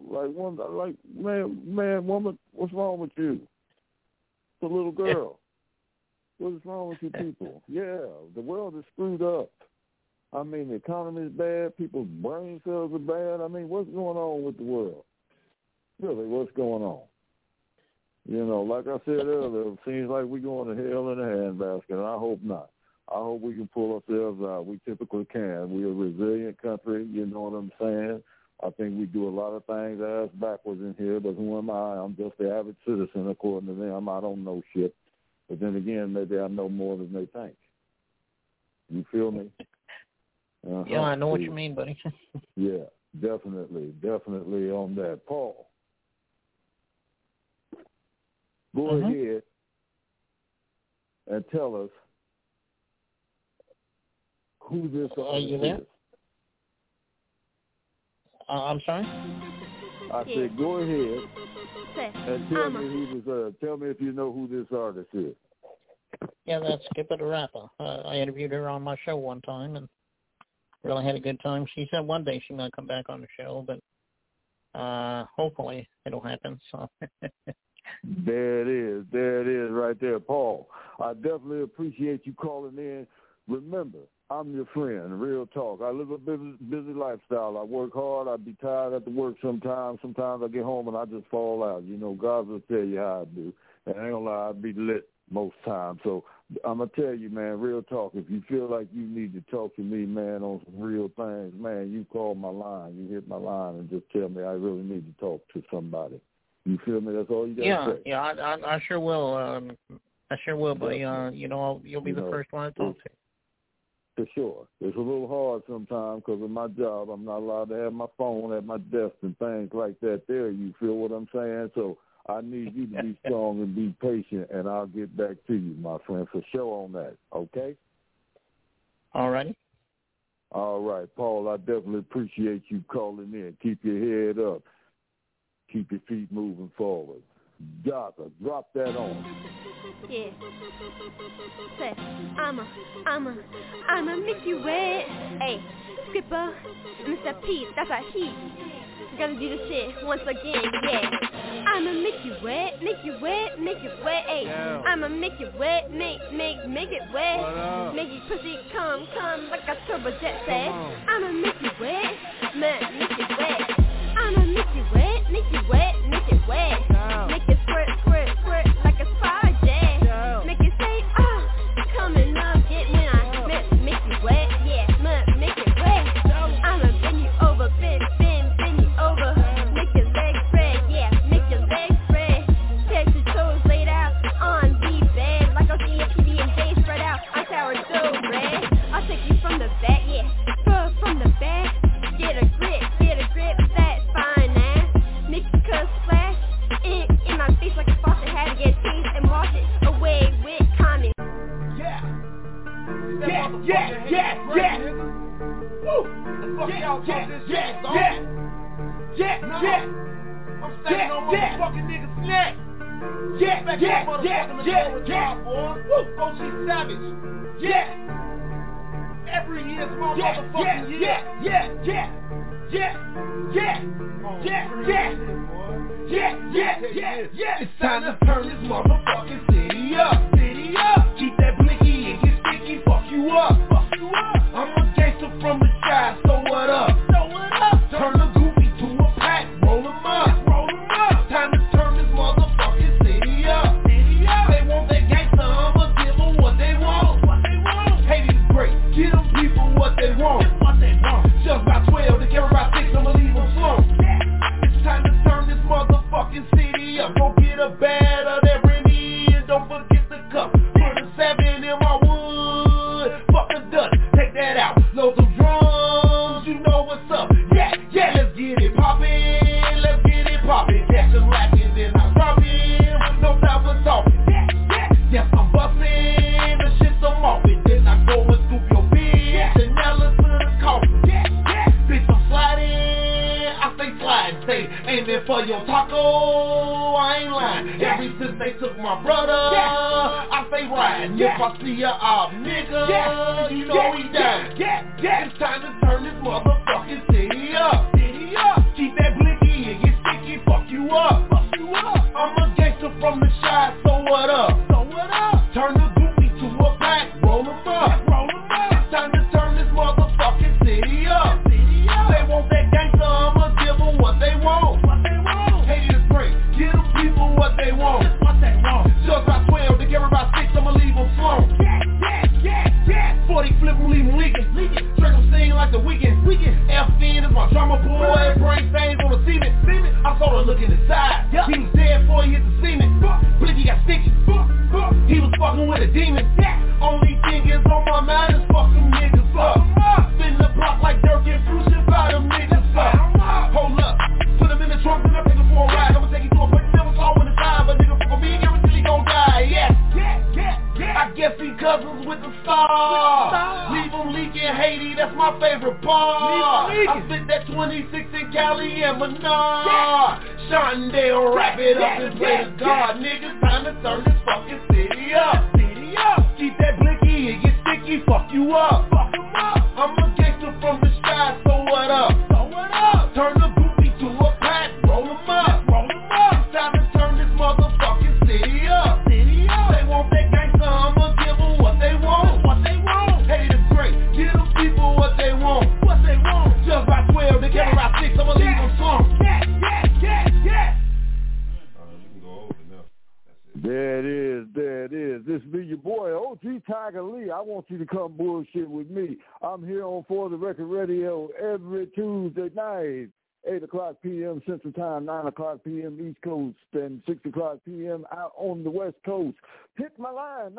man, woman, what's wrong with you? It's a little girl. What is wrong with you people? Yeah, the world is screwed up. I mean, the economy is bad. People's brain cells are bad. I mean, what's going on with the world? Really, what's going on? You know, like I said earlier, it seems like we're going to hell in a handbasket, and I hope not. I hope we can pull ourselves out. We typically can. We're a resilient country, you know what I'm saying? I think we do a lot of things ass backwards in here, but who am I? I'm just the average citizen according to them. I don't know shit. But then again, maybe I know more than they think. You feel me? Yeah, I know what you mean, buddy. Yeah, definitely on that. Paul, go ahead and tell us who this artist is. I'm sorry? I said go ahead and tell me who this tell me if you know who this artist is. Yeah, that's Skipper the Rapper. I interviewed her on my show one time and really had a good time. She said one day she might come back on the show, but hopefully it'll happen. So There it is right there, Paul. I definitely appreciate you calling in. Remember, I'm your friend, real talk. I live a busy lifestyle. I work hard. I be tired at the work sometimes. Sometimes I get home and I just fall out. You know, God will tell you how I do. And I ain't gonna lie, I be lit most times. So I'm going to tell you, man, real talk, if you feel like you need to talk to me, man, on some real things, man, you call my line. You hit my line and just tell me I really need to talk to somebody. You feel me? That's all you got to say. Yeah, I sure will. I sure will, but, you'll be the first one to talk to. For sure. It's a little hard sometimes because of my job. I'm not allowed to have my phone at my desk and things like that there. You feel what I'm saying? So I need you to be strong and be patient, and I'll get back to you, my friend, for sure on that, okay? All righty. All right, Paul, I definitely appreciate you calling in. Keep your head up. Keep your feet moving forward. Jota, drop that on. Yeah. Say, I'ma make you wet. Hey, Skipper, Mr. Pete, that's a heat. Gotta do the shit once again, yeah. I'ma make you wet, make you wet, make it wet, ayy. Yeah. I'ma make it wet, make it wet. Make your pussy come like a turbo jet said. I'ma make you wet, man, make it wet. I'ma make you wet, make it wet, make it wet. Make it squirt like a spider jet. Make it say, coming up, get when I make you wet, yeah, man, make it wet. I'ma bend you over, bend you over. Make your legs spread, yeah, make your legs spread. Catch your toes laid out on the bed, like I'll see your PB&J spread out on sourdough bread. I'll take you from the back, yeah, from the back. Get a grip, that fine ass. Make the cuss splash in my face like a faucet. Had to get changed and wash it away with condoms. Yeah. Woo. I'm standing on motherfucking niggas' neck. OG Savage. Every year's my motherfucking year. It's time to turn this motherfucking city up. Keep that blicky and get sticky, fuck you up. I'm a gangster from the sky, so what up? Turn the goofy to a pack, roll 'em up. Time to turn this motherfucking city up. They want that gangster, I'ma give them what they want. Hate is great, give them people what they want. Just by 12 to carry by 6, I'ma leave them slow. It's time to turn this motherfucking city up. Go get a bad of that Remy and don't forget the cup. Put a 7 in my wood, fuck the dust, take that out. Load some drums, you know what's up. Yeah, let's get it poppin', Catch him lacking, then I drop him, no time for talking. Yes, I'm bustin', the shit's I'm off it. Then I go and scoop your bitch, and now listen to the coffin. Bitch, I'm sliding, I stay sliding, stay aiming for your taco, I ain't lying. Ever since they took my brother, I stay riding. If I see a odd nigga, you know he died. It's time to turn this motherfucking city up. Keep that blicky and get sticky, fuck you up. I'm a gangster from the shy, so what up? Turn the goofy to a pack, roll 'em up. It's time to turn this motherfucking city up. They want that gangster, I'ma give them what they want. Hate is great, give them people what they want. Just by 12 to carry by 6, I'ma leave them slow. 40 flip them, leave them leaking. Drink them sing like the weekend. FN is my drama boy, brain stains on the cement. I saw her looking inside, he was dead before he hit the cement. Blicky got sticky, he was fucking with a demon. Only thing is on my mind is fuck them niggas up. Spin the block like Dirk and Fusion, fire them niggas up. Hold up, put them in the trunk and I take them for a ride. I'ma take you to a place never saw when it's time. But nigga fuck me, guarantee he gon' die, yeah. I guess he cousins with the stars. Leave them leaking Haiti, that's my favorite part. I spit that 26 in Cali and Menard. Shondale, wrap it up and play the guard. Niggas, time to turn this fucking city up. Keep that blicky and get sticky, fuck you up. I'm a gangster from the sky, so what up? Turn the goofy to a pack, roll 'em up. It's time to turn this motherfucking city up. They want that gangster, I'ma give them what they want. Hate is great, give them people what they want. Just by 12 to carry by 6, I'ma leave them slow. There it is. Tiger Lee. I want you to come bullshit with me. I'm here on For the Record Radio every Tuesday night, 8 o'clock p.m. Central Time, 9 o'clock p.m. East Coast, and 6 o'clock p.m. out on the West Coast. Hit my line,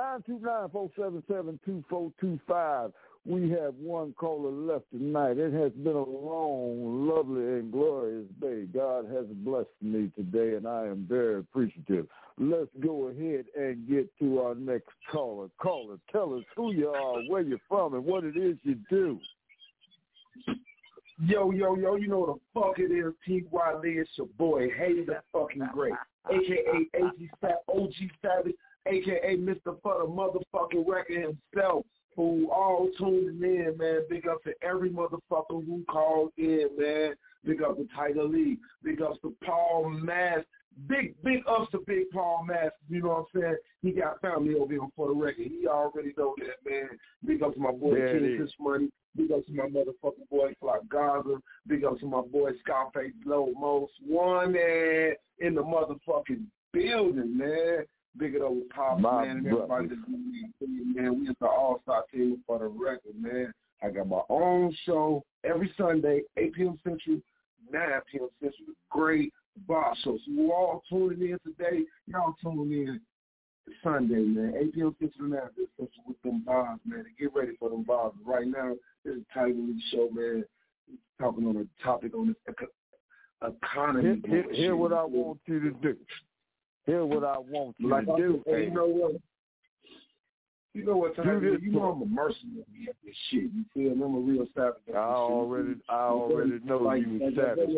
929-477-2425. We have one caller left tonight. It has been a long, lovely, and glorious day. God has blessed me today, and I am very appreciative. Let's go ahead and get to our next caller. Caller, tell us who you are, where you're from, and what it is you do. Yo, you know what the fuck it is, T.Y. Lee, it's your boy, Hey the fucking Great, a.k.a. OG Savage, a.k.a. Mr. For the motherfucking record himself, who all tuning in, man. Big up to every motherfucker who called in, man. Big up to Tiger Lee. Big ups to Paul Mass. Big ups to Big Paul Mass. You know what I'm saying? He got family over here For the Record. He already know that, man. Big up to my boy King Fish Money. Big up to my motherfucking boy Flock Gaza. Big up to my boy Scarface Low Most Wanted in the motherfucking building, man. Big it up with Pop, man, and everybody that's doing man. We just the all-star team For the Record, man. I got my own show every Sunday, 8 p.m. Central, 9 p.m. Central. Great bar show. So you all tuning in today. Y'all tuning in Sunday, man. 8 p.m. Central, 9 p.m. Central with them bars, man. And get ready for them bars. Right now, this is Tiger Lee Show, man. Talking on a topic on this economy. Hear what I want you to do. Here's what I want you to do. Hey, you know what? You know what time it is? You know I'm a mercenary at this shit. You feel me? I'm a real savage. I already know like, you savage.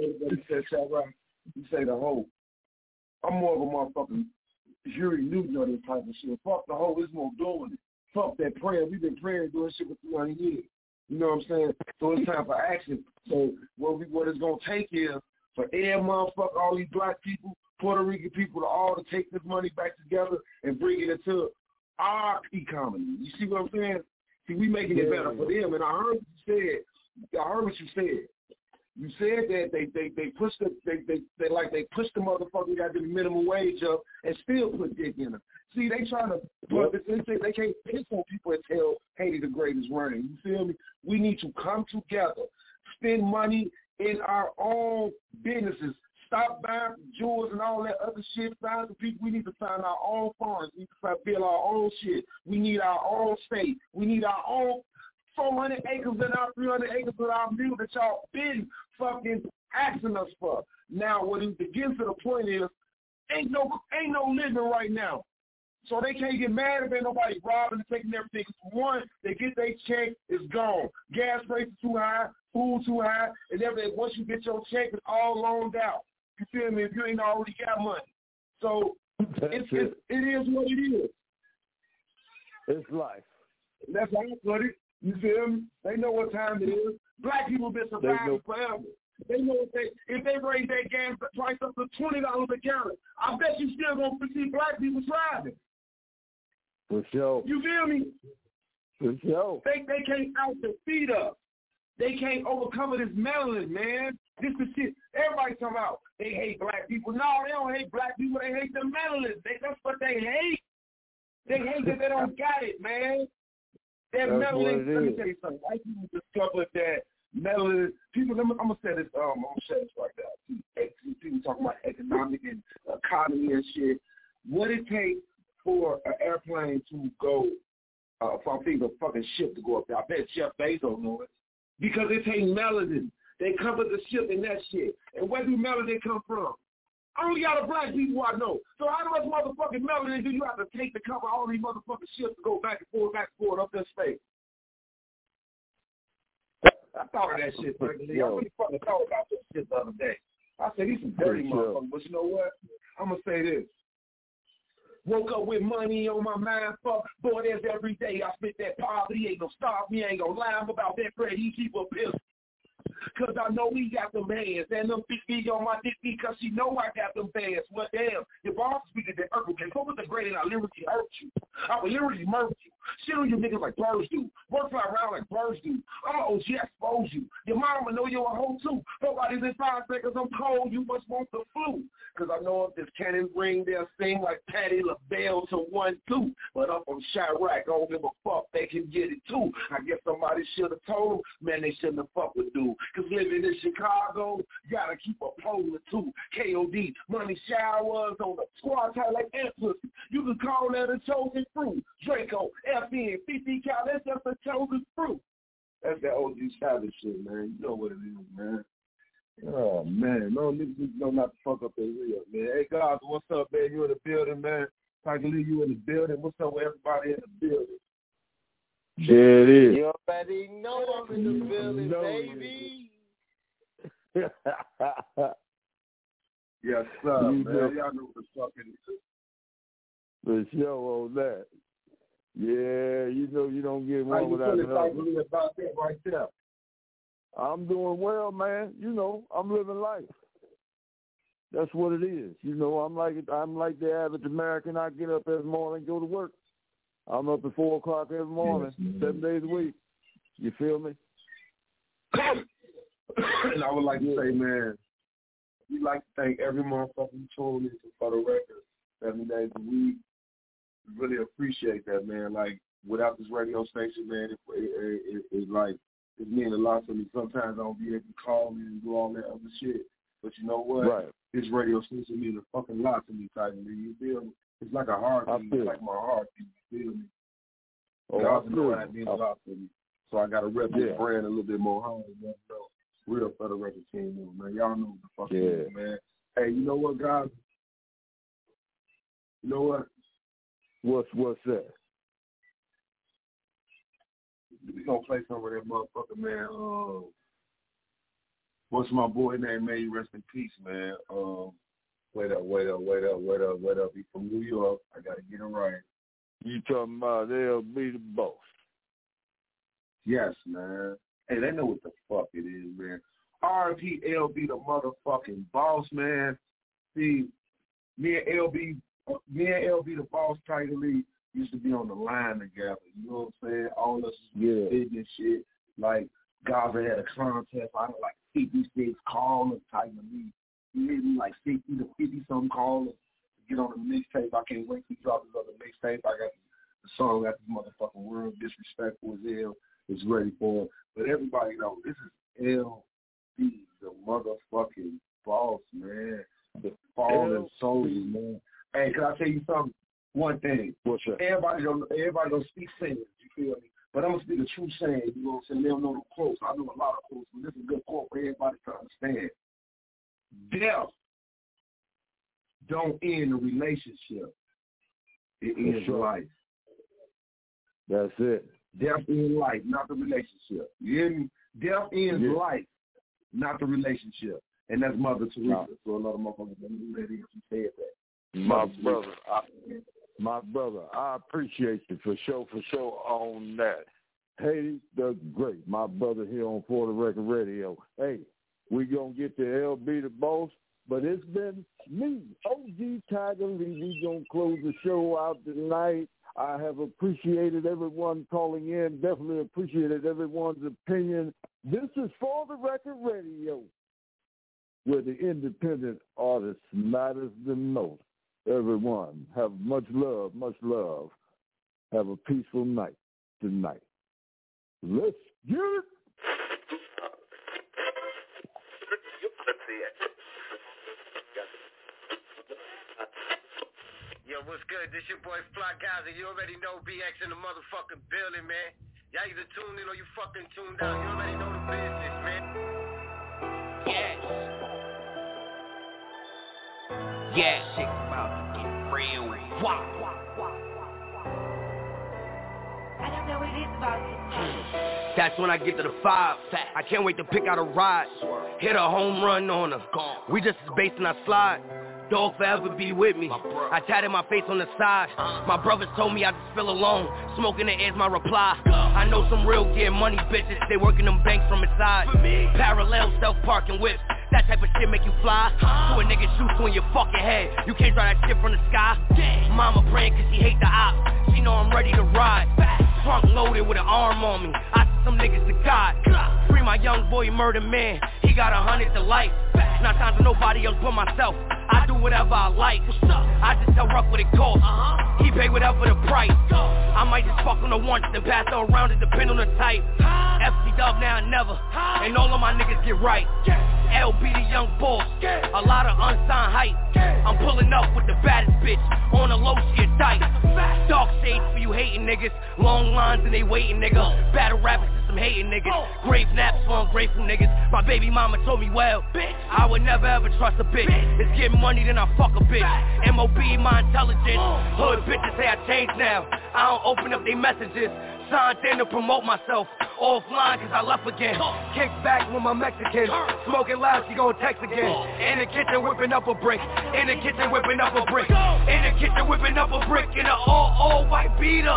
You say the hoe. I'm more of a motherfucking Huey Newton or this type of shit. Fuck the hoe. There's no doing it. Fuck that prayer. We've been praying doing shit for 200 years. You know what I'm saying? So it's time for action. So what it's going to take is for every motherfucker, all these black people, Puerto Rican people, to all to take this money back together and bring it into our economy. You see what I'm saying? See, we making it better for them. And I heard what you said. You said that they pushed the motherfucker got the minimum wage up and still put dick in them. See, they trying to they can't piss on people and tell Haiti the Great is running. You feel me? We need to come together, spend money in our own businesses. Stop buying jewels and all that other shit. Find the people. We need to find our own farms. We need to build our own shit. We need our own state. We need our own 400 acres and our 300 acres of our mill that y'all been fucking asking us for. Now, when it begins to the point is, ain't no living right now. So they can't get mad if ain't nobody robbing and taking everything. One, they get their check, it's gone. Gas prices too high, food too high, and everything. Once you get your check, it's all loaned out. You feel me? If you ain't already got money. So it is what it is. It's life. That's how I put it. You feel me? They know what time it is. Black people been surviving forever. They know if they raise their gas price up to $20 a gallon, I bet you still gonna see black people driving. For sure. You feel me? For sure. They can't out their feet up. They can't overcome this melanin, man. This is shit. Everybody talking about they hate black people. No, they don't hate black people. They hate the melanin. That's what they hate. They hate that they don't got it, man. That melanin. Let me tell you something. White people discovered that melanin. People, I'm gonna say this. I'm gonna say this right now. People talking about economic and economy and shit. What it takes for an airplane to go, for a fucking ship to go up there. I bet Jeff Bezos knows it. Because it takes melanin. They cover the ship in that shit. And where do melanin come from? I only got a black people I know. So how much motherfucking melanin do you have to take to cover all these motherfucking ships to go back and forth up this space? I thought of that shit, frankly. I really fucking thought about this shit the other day. I said, these some dirty motherfuckers. But you know what? I'm going to say this. Woke up with money on my mind, fuck, boy, there's every day I spit that poverty, ain't gonna stop me, ain't gonna lie about that bread, he keep a pill. Cause I know he got them bands, and them big on my dick because she know I got them bands. Well, damn, your boss speaking that Urkel can come with the grade and I literally hurt you. I would literally murder you. Shit on you niggas like birds do. Work fly around like birds do. I'm an OG, expose you. Your mama know you're a hoe too. Nobody's in 5 seconds, I'm cold, you must want the flu. Cause I know if this cannon ring, they'll sing like Patti LaBelle to 1-2. But up on Chirac, I don't give a fuck, they can get it too. I guess somebody should have told them, man, they shouldn't have fucked with dude. Cause living in Chicago, you gotta keep a pole or two. KOD, money showers on the squad tight like ant pussy. You can call that a chosen fruit. Draco, FN, 50 cal, that's just a chosen fruit. That's that OG Savage shit, man. You know what it is, man. Oh, man. No niggas know not to fuck up their real, man. Hey, guys, what's up, man? You in the building, man? Tiger Lee, you in the building. What's up with everybody in the building? There it is. You already know I'm in the building, baby. Yes, sir, man. Y'all know what the fuck it is. The show on that. Yeah, you know you don't get one without another. About that right there. I'm doing well, man. You know, I'm living life. That's what it is. You know, I'm like the average American. I get up every morning, go to work. I'm up at 4 o'clock every morning, 7 days a week. You feel me? And I would like to say, man, we'd like to thank every motherfucker who tuned in for the record 7 days a week. We really appreciate that, man. Like, without this radio station, man, it means a lot to me. Sometimes I don't be able to call me and do all that other shit. But you know what? Right. This radio station means a fucking lot to me, Titan. You feel me? It's like a heartbeat. It's like my heartbeat. You feel me? Oh, I also know that means a lot to me. So I got to rep this brand a little bit more hard. You know? Real for the record team, man. Y'all know what the fuck it is, man. Hey, you know what, guys? You know what? What's that? We gonna play some of that motherfucker, man. What's my boy name? May you rest in peace, man. Wait up. He from New York. I gotta get him right. You talking about LB the Boss? Yes, man. Hey, they know what the fuck it is, man. R.I.P. LB the motherfucking boss, man. See, me and LB the boss, Tiger Lee, used to be on the line together. You know what I'm saying? All us big and shit. Like, Gaza had a contest. I had like 56 callers, Tiger Lee. He hit me like 60 to 50-something callers to get on the mixtape. I can't wait to drop his other mixtape. I got the song Got This Motherfucking World, Disrespectful as Hell. It's ready for it. But everybody knows this is LB, the motherfucking boss, man. The fallen soldier, man. Hey, can I tell you something? One thing. What's that? Everybody don't speak sayings, you feel me? But I'm going to speak a true saying, you know what I'm saying? They don't know the quotes. I know a lot of quotes, but this is a good quote for everybody to understand. Death don't end the relationship. It ends life. That's it. Death ends life, not the relationship. You hear me? Death ends life, not the relationship. And that's Mother Teresa. So a lot of motherfuckers don't know that if you said that. My brother, I appreciate you for sure on that. Haiti does great. My brother here on For the Record Radio. Hey, we gonna get to LB the Boss, but it's been me, OG Tiger Lee. We gonna close the show out tonight. I have appreciated everyone calling in. Definitely appreciated everyone's opinion. This is For the Record Radio, where the independent artist matters the most. Everyone, have much love, much love. Have a peaceful night tonight. Let's get it. Yo, what's good? This your boy Fly Gaza. You already know BX in the motherfucking building, man. Y'all either tuned in or you fucking tuned out. You already know the business, man. Yeah, shit about to get real. Wow. I don't know what it is about it. That's when I get to the 5. I can't wait to pick out a ride. Hit a home run on her. We just as based in our slide. Dog forever be with me. I tatted my face on the side. My brothers told me I just feel alone. Smoking the air's my reply. I know some real get money bitches. They working them banks from inside. Parallel self-parking whips. That type of shit make you fly. So a nigga shoots on your fucking head. You can't draw that shit from the sky. Mama praying cause she hate the ops. She know I'm ready to ride. Trunk loaded with an arm on me. I see some niggas to God. Free my young boy murder man. He got 100 to life. Not time for nobody else but myself. I do whatever I like. I just tell Ruck what it costs. He pay whatever the price. I might just fuck on the once and pass her around. It depend on the type. FC Dub now and never. And all of my niggas get right. LB the young boss. A lot of unsigned hype. I'm pulling up with the baddest bitch. On a low shit tight. Dark shades for you hating niggas. Long lines and they waiting niggas. Battle rappers and some hating niggas. Grave naps for ungrateful niggas. My baby mama told me well. I would never ever trust a bitch. It's getting money then I fuck a bitch. MOB my intelligence. Hood bitches say I changed now. I don't open up their messages. Signed in to promote myself. Offline cause I left again. Kick back with my Mexican. Smoking loud, she gon' text again. In the kitchen whipping up a brick. In the kitchen whipping up a brick. In the kitchen whipping up a brick. In a all white beater.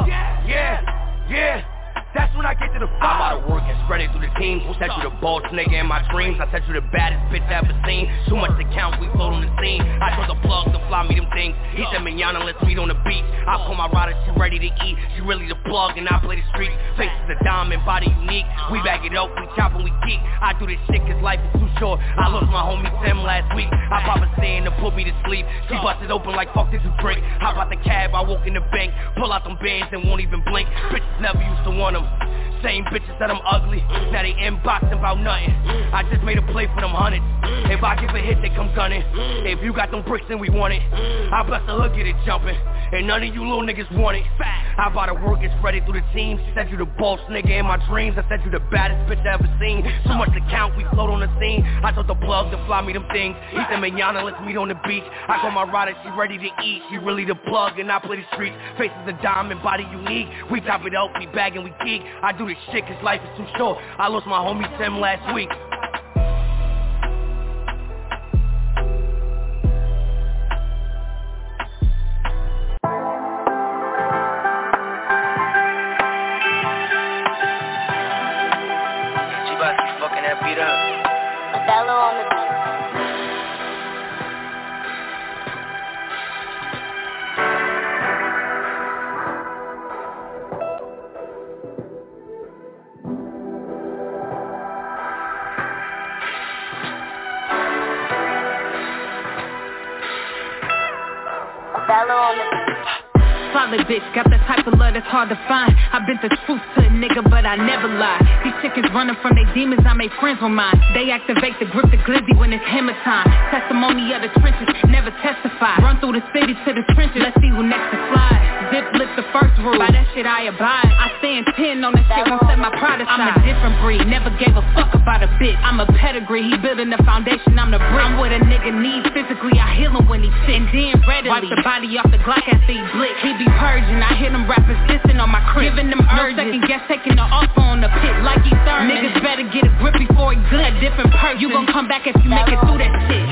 Yeah. That's when I get to the fire. I gotta work and spread it through the teams. Said you the boss nigga in my dreams. I said you the baddest bitch I ever seen. Too much to count, we float on the scene. I told the plug to fly me them things. He said manana, let's meet on the beach. I call my rider, she ready to eat. She really the plug and I play the streets. Faces a diamond, body unique. We back it up, we chop and we geek. I do this shit cause life is too short. I lost my homie Tim last week. I pop a saying to put me to sleep. She busted open like fuck did you drink. Hop out the cab, I walk in the bank. Pull out them bands and won't even blink. Bitches never used to want them. Same bitches said I'm ugly, now they inboxing about nothing. I just made a play for them hundreds. If I give a hit, they come gunning. If you got them bricks, then we want it. I bless the hood, get it jumping. And none of you little niggas want it. I bought to work and spread it through the team. Said you the boss nigga in my dreams. I said you the baddest bitch I ever seen. Too much to count, we float on the scene. I told the plug to fly me them things. He said manana, let's meet on the beach. I call my rider, she ready to eat. She really the plug and I play the streets. Faces a diamond, body unique. We top it up, we bag and we geek. I do this shit cause life is too short. I lost my homie Tim last week. Othello on the beat. Othello on the beat. Solid bitch, got the type of love that's hard to find. I've been the truth to a nigga, but I never lie. These chickens running from their demons, I made friends with mine. They activate the grip, the glizzy when it's hammer time. Testimony of the trenches, never testify. Run through the city to the trenches, let's see who next to slide. Zip lift the first rule, by that shit I abide. I stand 10 on the shit, won't set my pride aside. I'm a different breed, never gave a fuck about a bitch. I'm a pedigree, he building the foundation, I'm the brick. I'm what a nigga needs physically, I heal him when he sick. And then readily wipe the body off the Glock after he blick. He be purging, I hear them rappers dissing on my crib, giving them urges. No second guess, taking the offer on the pit like he's third. Niggas better get a grip before he good. A different person, you gon' come back if you make it through that shit.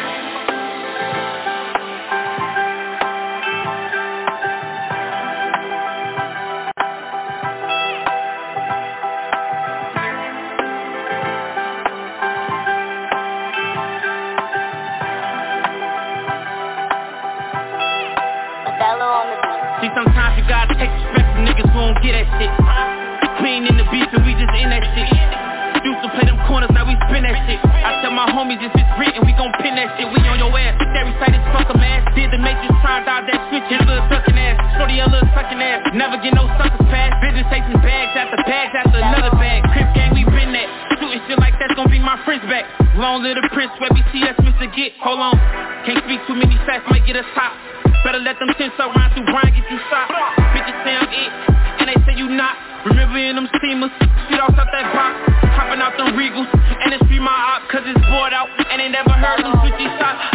See, sometimes you gotta take respect from niggas who don't get that shit. We ain't in the beef and we just in that shit. Used to play them corners, now we spin that shit. I tell my homies if it's written, we gon' pin that shit. We on your ass, that recited fuck a man. Did the matrix try dodge that switch, hit a little sucking ass. Shorty a little sucking ass, never get no suckers pass. Business chasing bags after another bag. Crip gang, we been that. Shooting shit like that's gon' be my friends back. Long little prince, where we see us Mr. Get. Hold on, can't speak too many facts, might get us top. Better let them tents around through Brian get you shot. Bitches say I'm it, and they say you not. Remember in them steamers, shoot off that box. Hopping out them Regals, and it's free my op, cause it's bored out, and they never heard them switchy shots.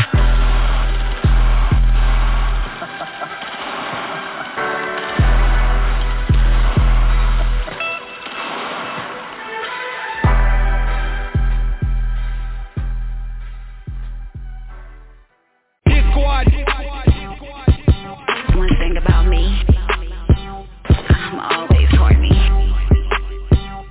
One thing about me, I'm always horny.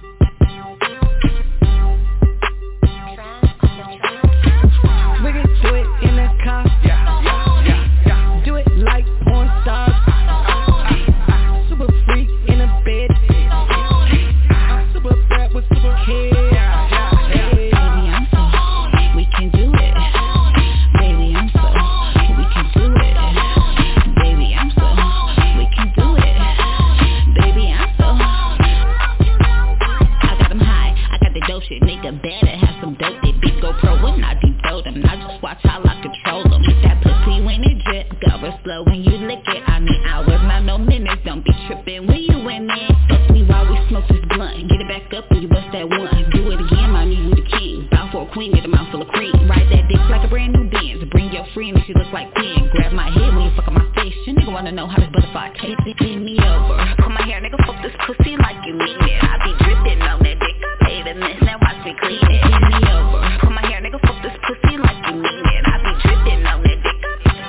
better, have some dope. That bitch go pro when I devote him. Now just watch how I control him. Hit that pussy when it drip, go real slow when you lick it. I mean hours, not no minutes. Don't be tripping when you in there. Fuck me while we smoke this blunt. Get it back up and you bust that one. Do it again, mommy, you the king. Bow for a queen, get a mouth full of cream. Ride that dick like a brand new Benz. Bring your friend if she look like Queen. Grab my head when you fuck on my face. Your nigga wanna know how this butterfly tastes. Bend me over. Pull my hair, nigga, fuck this pussy like you mean it. I be dripping on that dick. I paid a miss, now watch me clean it. Bend me over. Pull my hair, nigga, fuck this pussy like you mean it. I be dripping on that dick.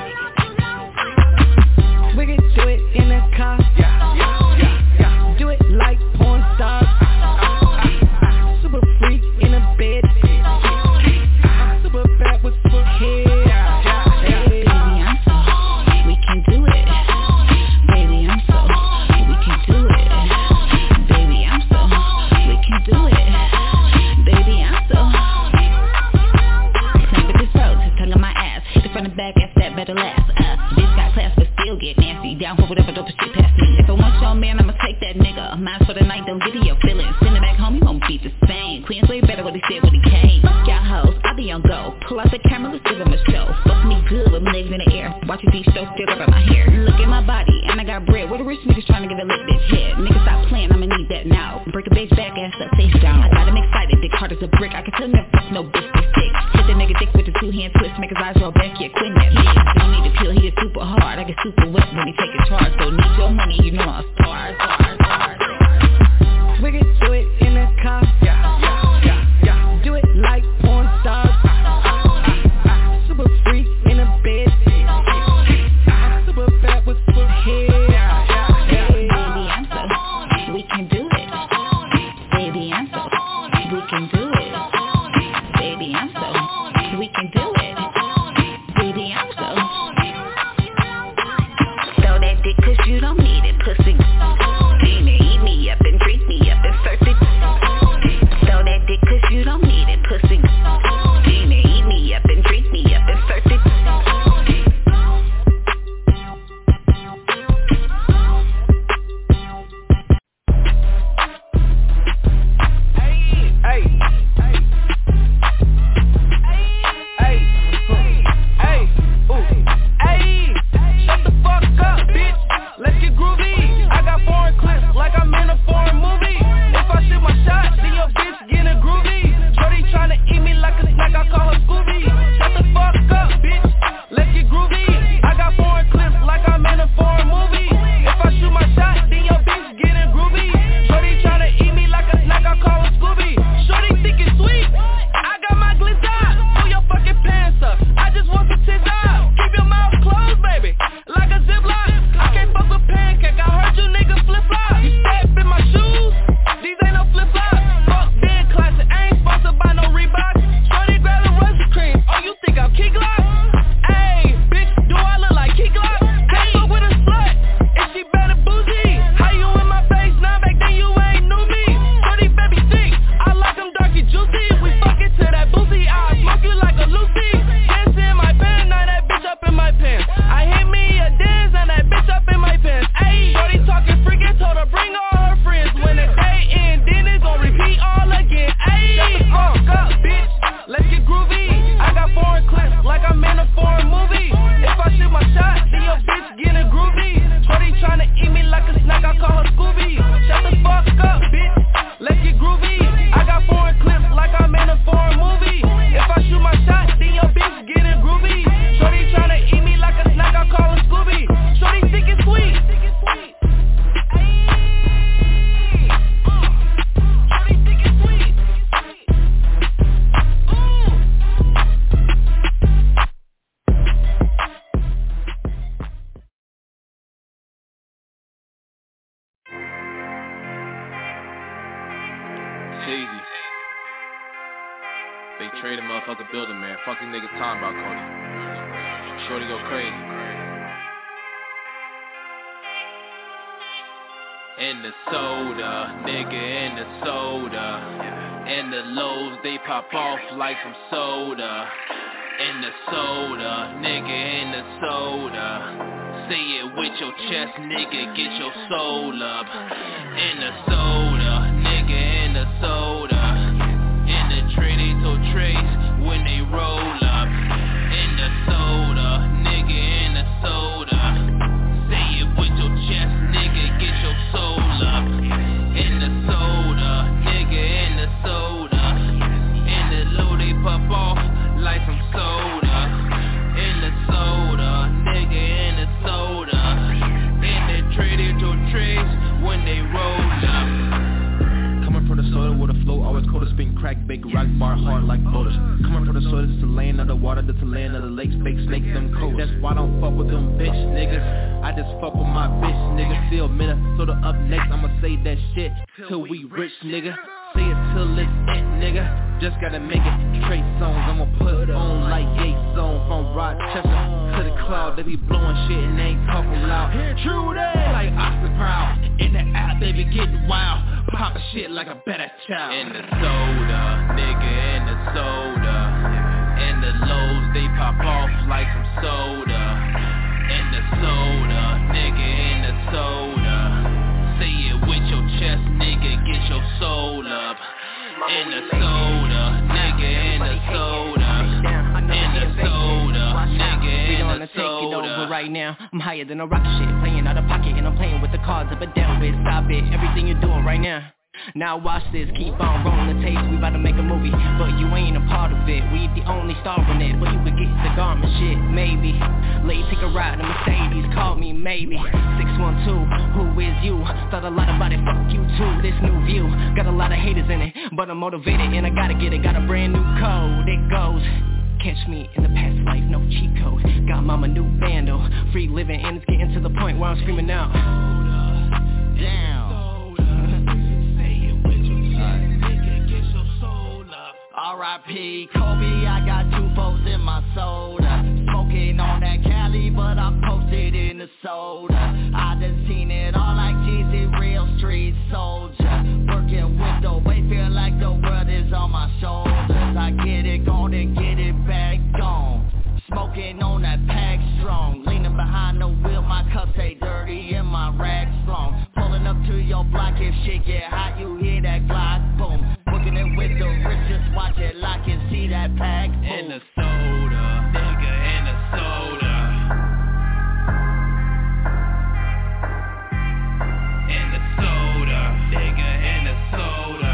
We can do it in a car. Do it like porn stars. Super freak in a bed. Super fat with super hair. Back after that better last. Bitch got class but still get nasty. Down for whatever dope shit past me. If I want your man, I'ma take that nigga. Mine for the night, don't get in your feelings. Send it back home, you won't be the same. Queen's way better what he said when he came. Fuck y'all hoes, I be on go. Pull out the camera, let's give him a show. Fuck me good with my legs in the air. Watch your deep stroke, still up in my hair. Look at my body, and I got bread. Where the rich niggas trying to get a lit bitch head? Niggas stop playing, I'ma need that now. Break a bitch back, ass up, face down. I got him excited, dick hard as a brick. I can tell never fuck no bitch this thick. Hit the nigga dick with the 2-hand twist, make his eyes roll back, yeah, quit that shit. Don't need to peel, he is super hard. I get super wet when he take a charge. Don't need your money, you know I'm a star. We can do it in a car. Do it like porn stars. Super freak in a bed. Super fat with super hair. Baby, I'm so, we can do it. Baby, I'm so, we can do it. Baby, I'm so, we can do it. Baby, I'm so. Throw that dick 'cause you don't need it, pussy. Eat me up and drink me up and surf it. Throw that dick 'cause you don't need it, pussy. Eat me up and drink me up and surf it. Shut the fuck up, bitch. Let's get groovy. I got foreign clips like I'm in a foreign movie. If I shoot my shot, then your bitch getting groovy. Shorty tryna eat me like a snack, I call her Scooby. Shut the fuck up, bitch. Let's get groovy. I got foreign clips like I'm in a foreign movie. If I shoot my shot, then your bitch getting groovy. Shorty tryna eat me like a snack, I call her Scooby. Shorty think it's sweet. I got my glitz out. Pull your fucking pants up. I just want some tits out. Keep your mouth closed, baby. Like a ziplock. I can't fuck with pancake. I heard you niggas flip-flop. You step in my shoes. These ain't no flip-flops. Fuck dead classic. I ain't sponsored by no Reebok. Shorty grab the Russian cream. Oh, you think I'm Key Glock? Ayy, bitch, do I look like Key Glock? Can't fuck with a slut. If she better bougie. How you in my face now? Back then you ain't knew me. Shorty baby thick. I like them darky juicy. We fucking to that boozy. I smoke you like a Lucy. Dance in my pants. Now that bitch up in my pants. I hit me a dance and that bitch up in my pants. Ayy, shorty talking freaking. Told her bring all her friends. When the day end, then it's gon' repeat all again. Ayy, shut the fuck up, bitch. Let's get groovy. I got foreign clips like I'm in a foreign movie. If I shoot my shot, then your bitch getting groovy. Shorty tryna eat me like a snack, I call her Scooby. Shut the fuck up, bitch. Let's get groovy. I got foreign clips like I'm in a foreign movie. If I shoot my shot, then your bitch getting groovy. Shorty tryna eat me like a snack, I call her Scooby. Shorty think it's sweet. Cheesy. They trade a motherfucker building, man. Fuck these niggas talking about Cody. Shorty go crazy. In the soda, nigga in the soda. And the lows, they pop off like some soda. In the soda, nigga in the soda. Say it with your chest, nigga, get your soul up. In the soda, nigga in the soda. In the boulders. Spin crack, bake, rock bar, hard like boulders. Coming from the soil, just a lane of the water, just a lane of the lakes, fake snakes, them cold. That's why I don't fuck with them bitch niggas. I just fuck with my bitch nigga. Still Minnesota up next, I'ma say that shit till we rich nigga. Say it till it's it nigga. Just gotta make it straight songs, I'ma put on like Yates song. From Rochester to the cloud, they be blowing shit and they ain't talking loud. True that, like Austin Proud. In the app, they be getting wild. Poppin' shit like a better child. In the soda, nigga, in the soda. In the lows, they pop off like some soda. In the soda, nigga, in the soda. Say it with your chest, nigga, get your soul up. In the soda, nigga, in the soda. In the soda, nigga, in the soda. Take it over right now. I'm higher than a rocket ship, playing out of pocket, and I'm playing with the cards up and down with. Stop it, everything you're doing right now. Now watch this, keep on rolling the tapes, we about to make a movie, but you ain't a part of it. We the only star in it, but you could get the garment shit, maybe. Late, take a ride in Mercedes, call me maybe. 612, who is you? Thought a lot about it, fuck you too. This new view, got a lot of haters in it, but I'm motivated and I gotta get it. Got a brand new code, it goes. Catch me in the past life, no cheat code. Got mama new bando, free living, and it's getting to the point where I'm screaming out. Damn. R.I.P. Kobe, I got 2 folks in my soda. Smoking on that Cali, but I'm posted in the soda. I done seen it all like Jeezy, real street soldier. Working with the weight, feel like the world is on my shoulders. I get it, gonna get it back on. Smoking on that pack strong. Leaning behind the wheel, my cup stay dirty and my racks long. Pulling up to your block, if shit get hot, you hear that Glock boom. Booking it with the richest, watch it lock and see that pack boom. In the soda, nigga, in the soda. In the soda, nigga, in the soda.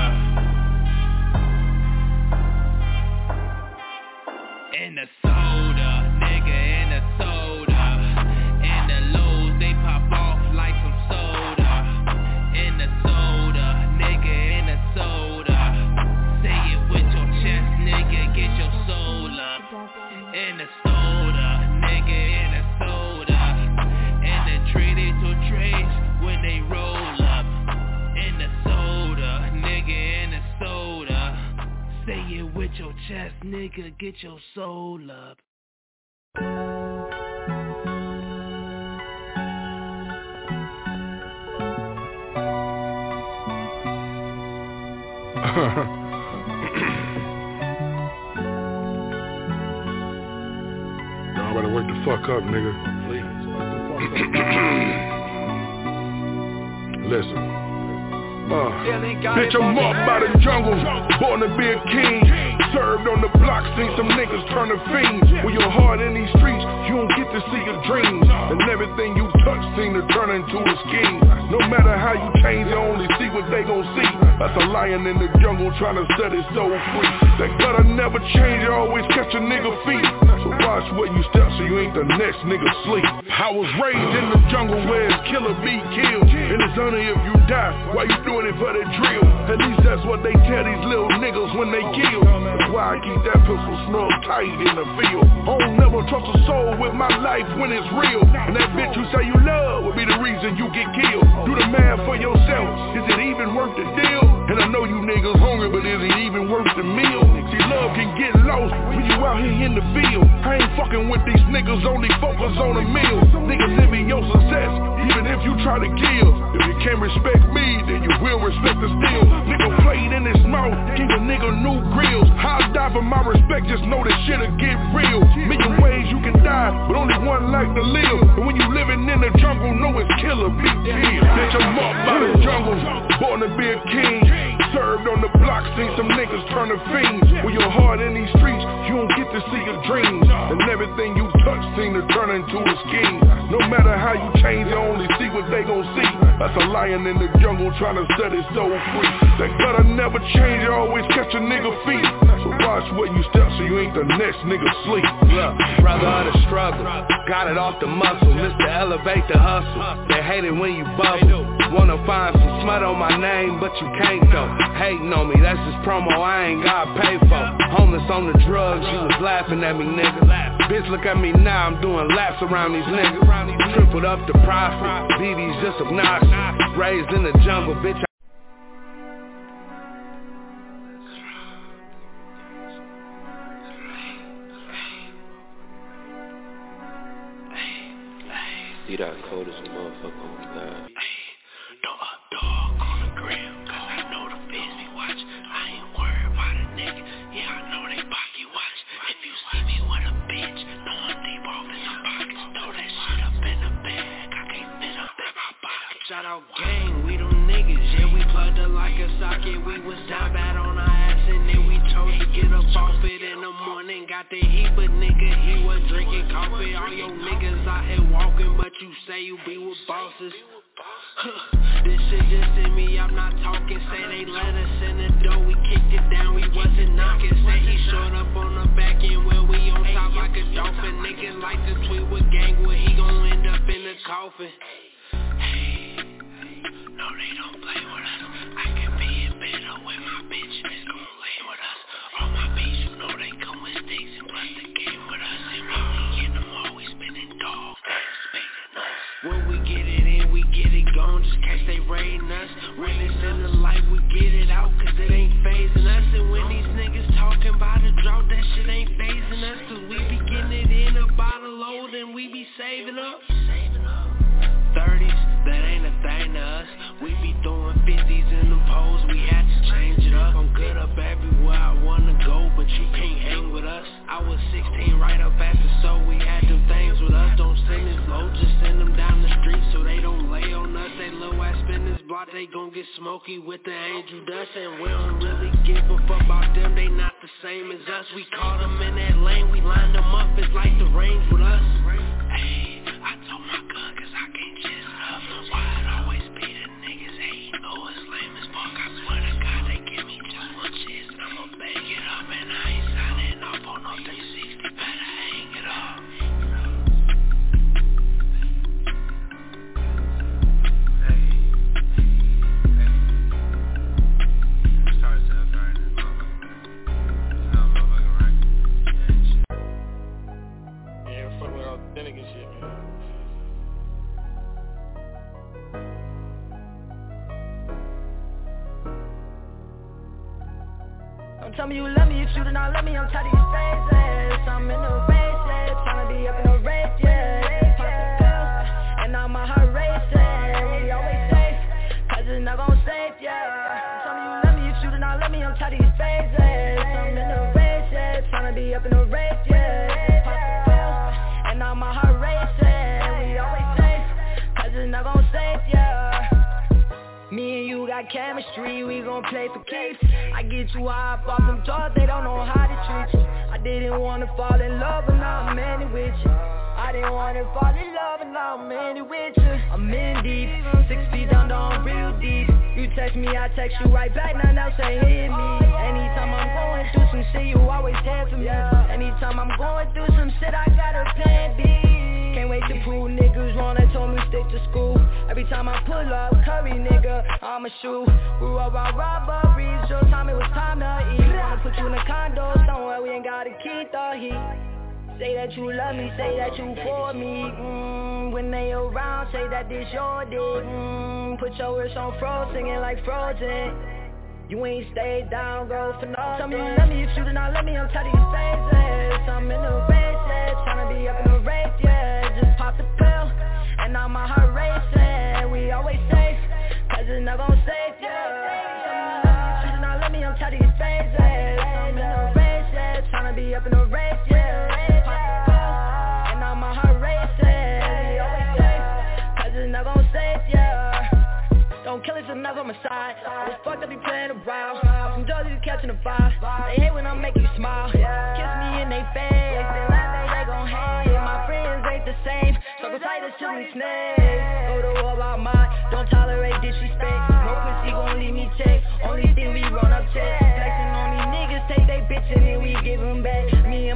In the soda, nigga, in the soda. In the lows, they pop off like some soda. In the soda, nigga, in the soda. Say it with your chest, nigga, get your soul up. In the soda, nigga, in the soda. And the traded to trace when they roll up. In the soda, nigga, in the soda. Say it with your chest, nigga, get your soul up. Y'all better wake the fuck up, nigga. Please, wake the fuck up. Listen. Bitch, I'm up by the jungle, born to be a king. Served on the block, seen some niggas turn to fiends. When you're hard in these streets, you don't get to see your dreams. And everything you touch seem to turn into a scheme. No matter how you change, you only see what they gon' see. That's a lion in the jungle trying to set his soul free. That gutter never change, you always catch a nigga feet. So watch where you step so you ain't the next nigga sleep. I was raised in the jungle where it's killer be killed. And it's only if you die, why you doing it for the drill? At least that's what they tell these little niggas when they kill. That's why I keep that pistol snug tight in the field. I don't never trust a soul with my life when it's real. And that bitch you say you love will be the reason you get killed. Do the math for yourself, is it even worth the deal? And I know you niggas hungry, but is it even worth the meal? See, love can get lost when you out here in the field. I ain't fucking with these niggas, only focus on the meal. Niggas living your success, even if you try to kill. If you can't respect me, then you will respect the steel. Nigga played in his mouth, give a nigga new grills. I'll die for my respect, just know this shit'll get real. Million ways you can die, but only one life to live. And when you living in the jungle, know it's killer, big deal. Bitch, I'm up by the jungle, born to be a king. Served on the block, seen some niggas turn to fiends. When you're hard in these streets, you don't get to see your dreams. And everything you touch seem to turn into a scheme. No matter how you change, you only see what they gon' see. That's a lion in the jungle trying to set his soul free. That gutter never change, you always catch a nigga feet. So watch where you step so you ain't make the next nigga sleep. Look, brother of the struggle, got it off the muscle, Mr. Elevate the hustle. They hate it when you bubble. Wanna find some smut on my name, but you can't though. Hating on me, that's just promo I ain't gotta pay for. Homeless on the drugs, you was laughing at me, nigga. Bitch, look at me now, I'm doing laps around these niggas. Tripled up the profit, BB's just obnoxious. Raised in the jungle, bitch. See that cold as a motherfucker on the line. Dog on the gram, cause I know the fans be watch. I ain't worried about a nigga, yeah I know they pocket watch. If you see me with a bitch, know I'm deep off in the pockets. Throw that shit up in the bag, I can't fit up in my pocket. Shout out gang, we them niggas, yeah we plugged her like a socket. We was down bad on our ass and then we chose to get up off it in the morning. Got the heat, but nigga he was drinking coffee. All your niggas out here walking, but you say you be with bosses. This shit just in me, I'm not talking. Say they let us in the door, we kicked it down, we wasn't knocking. Say he showed up on the back end where we on top like a dolphin. Niggas like to tweet with gang, where he gon' end up in the coffin. Hey, no they don't play with us. I can be in bed up with my bitch, it's gon' lay with us. All my beats, you know they come with sticks and plus the game with us. And when we get them always spinning dogs, they expecting us. When we get it in, we get it gone, just case they raiding us. When it's in the light, we get it out, cause it ain't phasing us. And when these niggas talking about a drought, that shit ain't phasing us. Cause we be getting it in about a load and we be saving up. 30s, that ain't a thing to us. We be throwing 50s in the poles, we had to change it up. I'm good up everywhere I wanna go, but you can't hang with us. I was 16 right up after, so we had them things with us. Don't send this low, just send them down the street so they don't lay on us. They low ass spin this block, they gon' get smoky with the angel dust. And we don't really give a fuck about them, they not the same as us. We caught them in that lane, we lined them up, it's like the range with us. Hey, I told my gun cause I can't chase it up. Why it always be the niggas hating? Oh, it's lame as fuck, I swear to God they give me just one chance and I'ma bag it up. And I ain't signing off on no 360, better hang it up. Tell me you love me, if you do not love me, I'm tired of these phases. I'm in the race, yeah, tryna be up in the race, yeah. Pop the pills, and now my heart racing. We always safe, cause it's not gon' save, yeah. Tell me you love me, if you do not love me, I'm tired of these phases. I'm in the race, yeah, tryna be up in the race, yeah. Pop the pills, and now my heart racing. We always safe, cause it's not gon' save, yeah. Me and you got chemistry, we gon' play for keeps. I get too high off them thoughts, they don't know how to treat you. I didn't wanna fall in love, but now I'm in it with you. I didn't wanna fall in love, and now I'm in it with you. I'm in deep, 6 feet under, I'm real deep. You text me, I text you right back, nothing else ain't hit me. Anytime I'm going through some shit, you always there for me. Anytime I'm going through some shit, I got a plan B. Can't wait to prove niggas wrong, they told me stick to school. Every time I pull up, curry nigga, I'ma shoot. Grew up on robberies, your time it was time to eat. Wanna put you in a condo somewhere, we ain't gotta keep the heat. Say that you love me, say that you for me. When they around, say that this your dick. Put your wrist on froze, singing like Frozen. You ain't stayed down, go for nothing. Tell me you love me, if you do not love me, I'm tired of these phases. I'm in the race, yeah, tryna be up in the race, yeah. Just pop the pill, and now my heart racing. We always safe, cause it's not gon' save, yeah. Tell me you love me, if you do not love me, I'm tired of these phases. I'm in the race, yeah, tryna be up in the race, yeah. Pop the pill, and now my heart racing. We always safe, cause it's not gon' save, yeah. Don't kill us enough on my side. It's fucked up, be playing around. From Jersey to catching a vibe. They hate when I make you smile. Kiss me in they face. They laugh, they gon' hate. My friends ain't the same. Circle tight as chilling snakes. Go to war about mine. Don't tolerate disrespect. No pussy gon' leave me check. Only thing we run up check. Flexing on these niggas, take they bitch and then we give them back. Me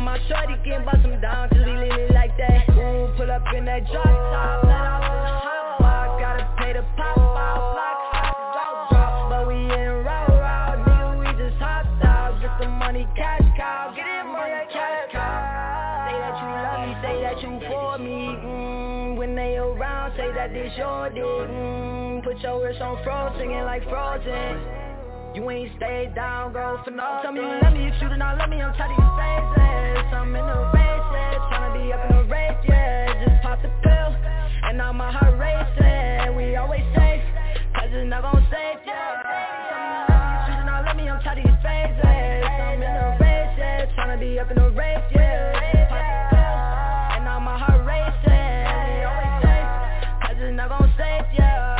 talking about some down, cause we live it like that. Ooh, pull up in that drop top, let out the hot block. Gotta pay the pop out, block hot, drop. But we in row, nigga, we just hopped out. Get the money, cash cow, get it money, cash cow. Say that you love me, say that you for me. When they around, say that this your dick. Put your wrist on frozen, singing like Frozen. You ain't stayed down, go for no. Tell me you love me, if you do not love me, I'm tired of your faces. I'm in the race, yeah, tryna be up in the race, yeah. Just pop the pill, and now my heart racing. We always safe, cause it's not gon' save, yeah. Tell me you love me, if you do not love me, I'm tired of your faces. I'm in the race, yeah, tryna be up in the race, yeah. Just pop the pill, and now my heart racing. We always safe, cause it's not gon' save, yeah.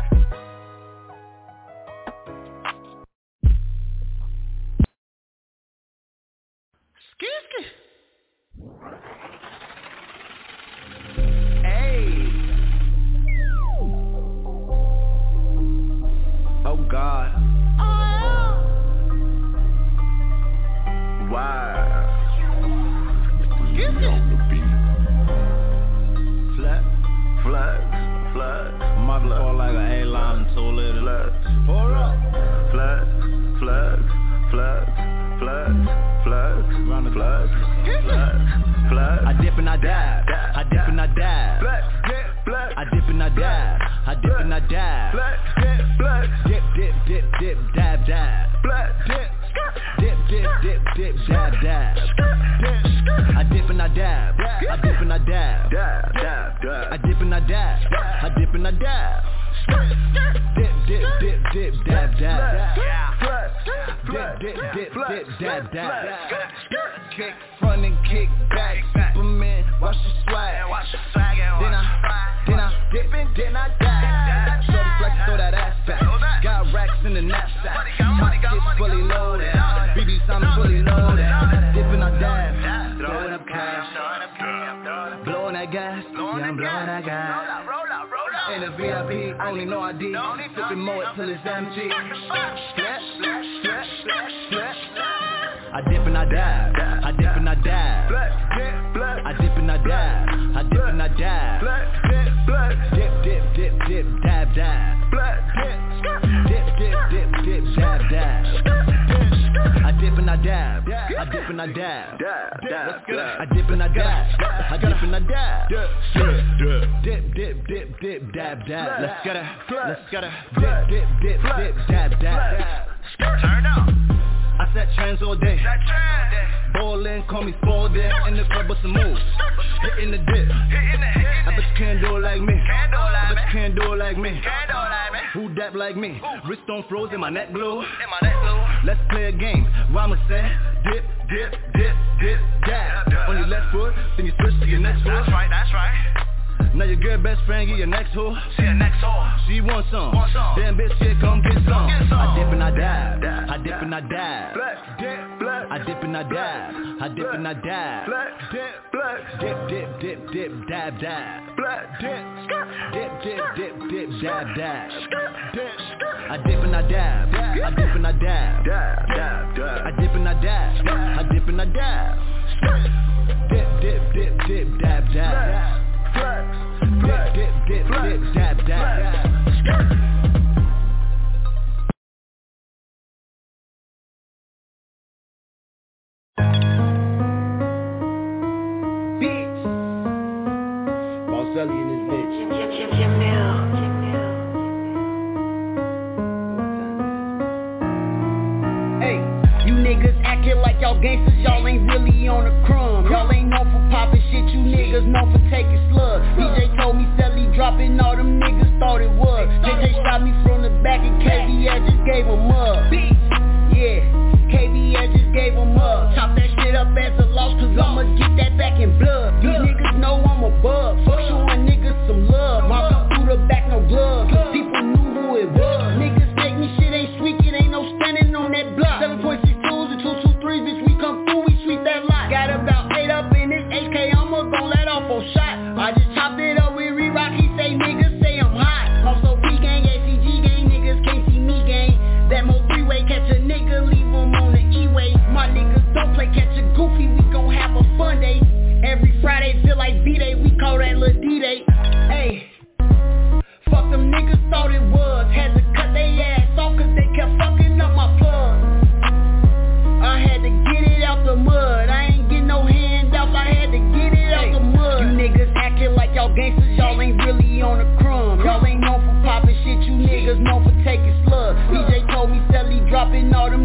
Hey. Oh God. Wow. Excuse me. Flex. Mother fall like an A-line and 2 liters. Pour up. Flex. Run the flex. I dip and I dab. I dip and I dab. I dip and I dab. I dip and I dab. Dip, dab, dab. Dip, dab, dab. I dip and I dab. I dip and I dab. I dip and I dab. I dip and I dab. Dip, dab, dab. Dip, dab, dab. Kick front and kick back. Superman, watch your swag. Then I dip and then I dab. Shorty flex, throw that ass back. Got racks in the knapsack. Pockets fully loaded. BB's I'm fully loaded. Dip and I dab. Throwing up cash. Blowing that gas. Yeah, I'm blowing that gas. In the VIP, only no ID. Sipping more till it's empty. I dip and I dab. I dip and I dab. I dip and I dab. I dip and I dab. Dip, dab, dab. Dip, dab, dab. I dip and I dab. I dip and I dab. I dip and I dab. I dip and I dab. Dip, dab, dab. Let's get it. Dip, dab, dab. Turn up. I set trends all day. Ballin', call me Spalding. In the club with some moves. Hitting the dip. I bet you can't do it like me. I bet you can't do it like me. Who dap like me? Wrist on frozen, my neck blue. Let's play a game. Rhymer said, dip, dab. On your left foot, then you switch to your next foot. That's right. Now your girl best friend get your next hoe. She wants some. Damn bitch, yeah, come get some. I dip and I dab. I dip and I dab. I dip and I dab. I dip and I dab. Dip, dab, dab. Dip, dab, dab. I dip and I dab. I dip and I dab. I dip and I dab. I dip and I dab. Dip, dab, dab. Dip, dab, dab. Bitch. Bosselli in this bitch. Hey, you niggas acting like y'all gangsters, y'all ain't really on a crumb. Y'all ain't known for popping shit, you niggas known for taking slugs. DJ told me Sally dropping, all them niggas thought it was. JJ shot me from the back and KBS just gave him up. Yeah, KBS just gave him up. Chop that shit up as a loss, cause I'ma get that back in blood. These niggas know I'm a bug, fuck showing niggas some love. Mark through the back, no gloves. People knew who it was. Niggas take me, shit ain't sweet, it ain't no standing on that block. 7.62s and 223s, bitch, we come through, we sweep that lot. Got about 8 up in this HK, I'ma gon' let off on shot. I just chopped it up with Re-Rock, he say niggas say I'm hot. Also P-Gang, ACG gang, niggas can't see me gang. That Mo 3-way catch a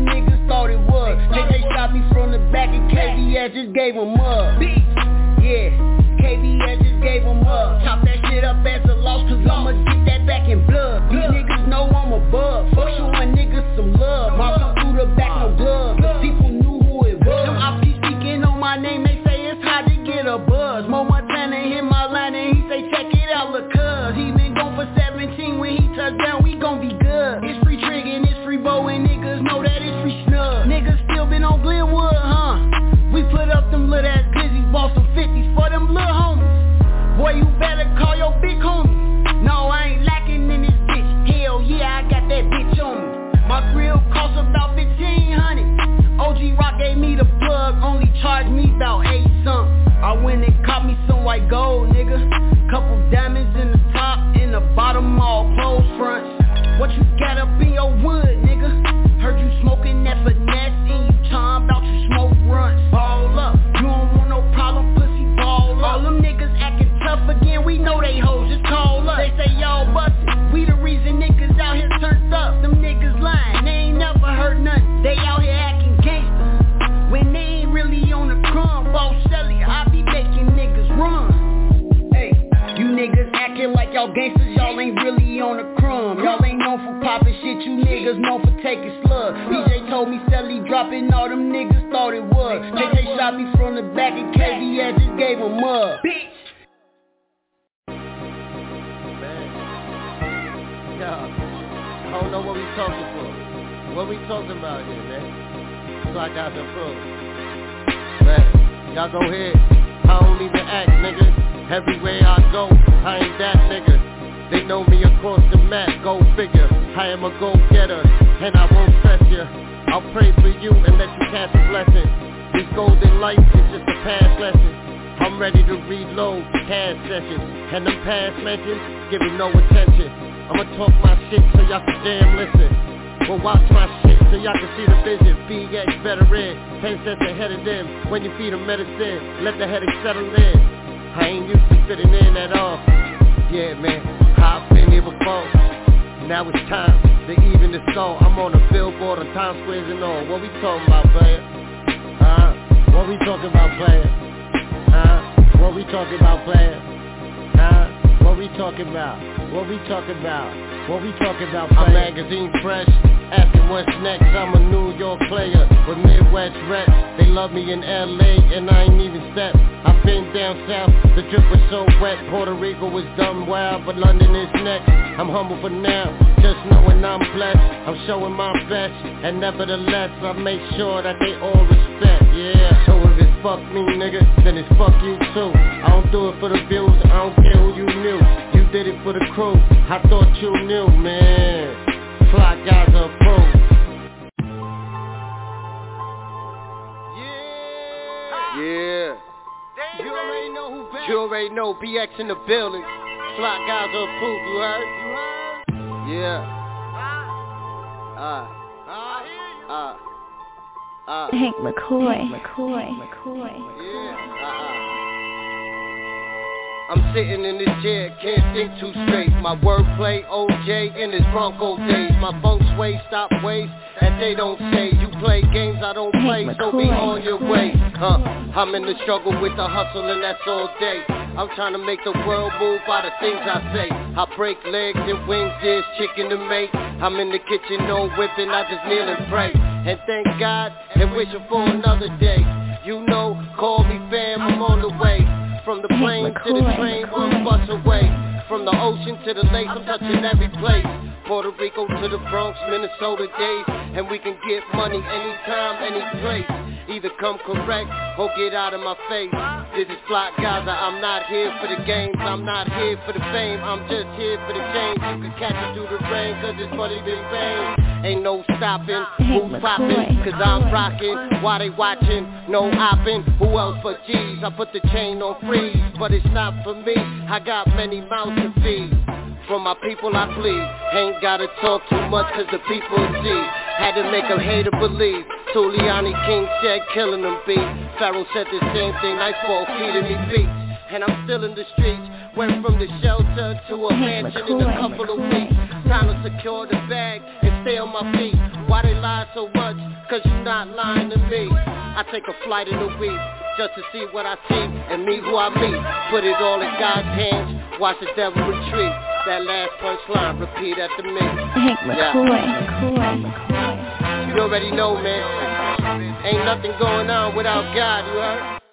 niggas thought it was. They shot me from the back and KBS just gave them up. Yeah, KBS just gave them up. Chop that shit up as a loss, cause I'ma get that back in blood. These niggas know I'm above. Fuck showing niggas some love. Mark them through the back, no gloves. People knew who it was. Them ops keep speaking on my name, they say it's hard to get a buzz. Mo Montana hit my line and he say check it out, look cuz. He been gone for 17, when he touch down we gon' be good. It's free trigger and it's free bow and niggas know that it's free snug. Niggas still been on Glenwood, huh? We put up them little ass glizzies, bought some 50s for them little homies. Boy, you better call your big homie. No, I ain't lacking in this bitch. Hell yeah, I got that bitch on me. My grill cost about 1,500. OG Rock gave me the plug, only charged me about 8 something. I went and caught me some white gold, nigga. Couple diamonds in the top, in the bottom, all closed fronts. What you got up in your wood, nigga? Heard you smoking that finesse, and you talking about you smoke runts. Ball up, you don't want no problem, pussy, ball up. All them niggas acting tough again, we know they hoes, just call up. They say y'all bustin', we the reason niggas out here turned up. Them niggas lying, they ain't never heard nothing. They out here acting gangsta, when they ain't really on the crumb. Boss Shelly, I be making niggas run. Hey, you niggas acting like y'all gangsters, y'all ain't really on the crumb. Y'all ain't known for poppin' shit, you niggas known for taking slugs. PJ told me Shelly dropping, all them niggas thought it was. They shot me from the back and KBS just gave them up. Bitch. I don't know what we talking for. What we talking about here, man? So I got the proof. Man, y'all go ahead. I don't even act, nigga. Everywhere I go, I ain't that nigga. They know me across the map, go figure. I am a go-getter, and I won't stress ya. I'll pray for you and let you catch a blessing. This golden life is just a past lesson. I'm ready to reload past sessions, and them past mentions give me no attention. I'ma talk my shit so y'all can damn listen. Well, watch my shit so y'all can see the vision. BX veteran, 10 cents ahead of them. When you feed them medicine, let the headache settle in. I ain't used to fitting in at all. Yeah, man, I've been here before. Now it's time to even the score. I'm on the billboard on Times Squares and all. What we talking about, player? What we talking about, player? What we talking about, player? What we talking about? What we talking about? What we talking about, player? I'm magazine fresh, asking what's next. I'm a New York player with Midwest reps. They love me in LA and I ain't even stepped. I've been down south, the drip was so wet. Puerto Rico was done wild, but London is next. I'm humble for now, just knowing I'm blessed. I'm showing my best, and nevertheless I make sure that they all respect. Yeah, so if it's fuck me, nigga, then it's fuck you too. I don't do it for the views, I don't care who you knew. You did it for the crew, I thought you knew, man. Fly guys are approved. Yeah. You already know who back. You already know BX in the building. Fly guys are approved, you heard? Yeah. Hank McCoy. I'm sitting in this chair, can't think too straight. My wordplay, OJ in his Bronco days. My funk sway, stop ways, and they don't say. You play games I don't play, so be on your way. I'm in the struggle with the hustle and that's all day. I'm trying to make the world move by the things I say. I break legs and wings, there's chicken to make. I'm in the kitchen, no whipping, I just kneel and pray. And thank God, and wishing for another day. You know, call me fam, I'm on the way. From the plane to the train, one bus away. From the ocean to the lake, I'm touching every place. Puerto Rico to the Bronx, Minnesota days. And we can get money anytime, any place. Either come correct or get out of my face. This is Fly Gaza, I'm not here for the games. I'm not here for the fame, I'm just here for the change. You can catch it through the rain, cause it's money been vain. Ain't no stopping, who's popping, cause I'm rocking. Why they watching, no hopping. Who else but G's? I put the chain on freeze, but it's not for me. I got many mouths to feed. From my people I bleed. Ain't gotta talk too much cause the people see. Had to make a hater believe. Tuliani King said killing them beat. Pharaoh said the same thing, Nightfall feeding me beats. And I'm still in the streets. Went from the shelter to a mansion in a couple of weeks. time to secure the bag and stay on my feet. Why they lie so much? Cause you not lying to me. I take a flight in a week just to see what I see and meet who I meet. Put it all in God's hands, watch the devil retreat. That last punchline, repeat after me. Hank McCoy. You already know, man. Ain't nothing going on without God, you heard?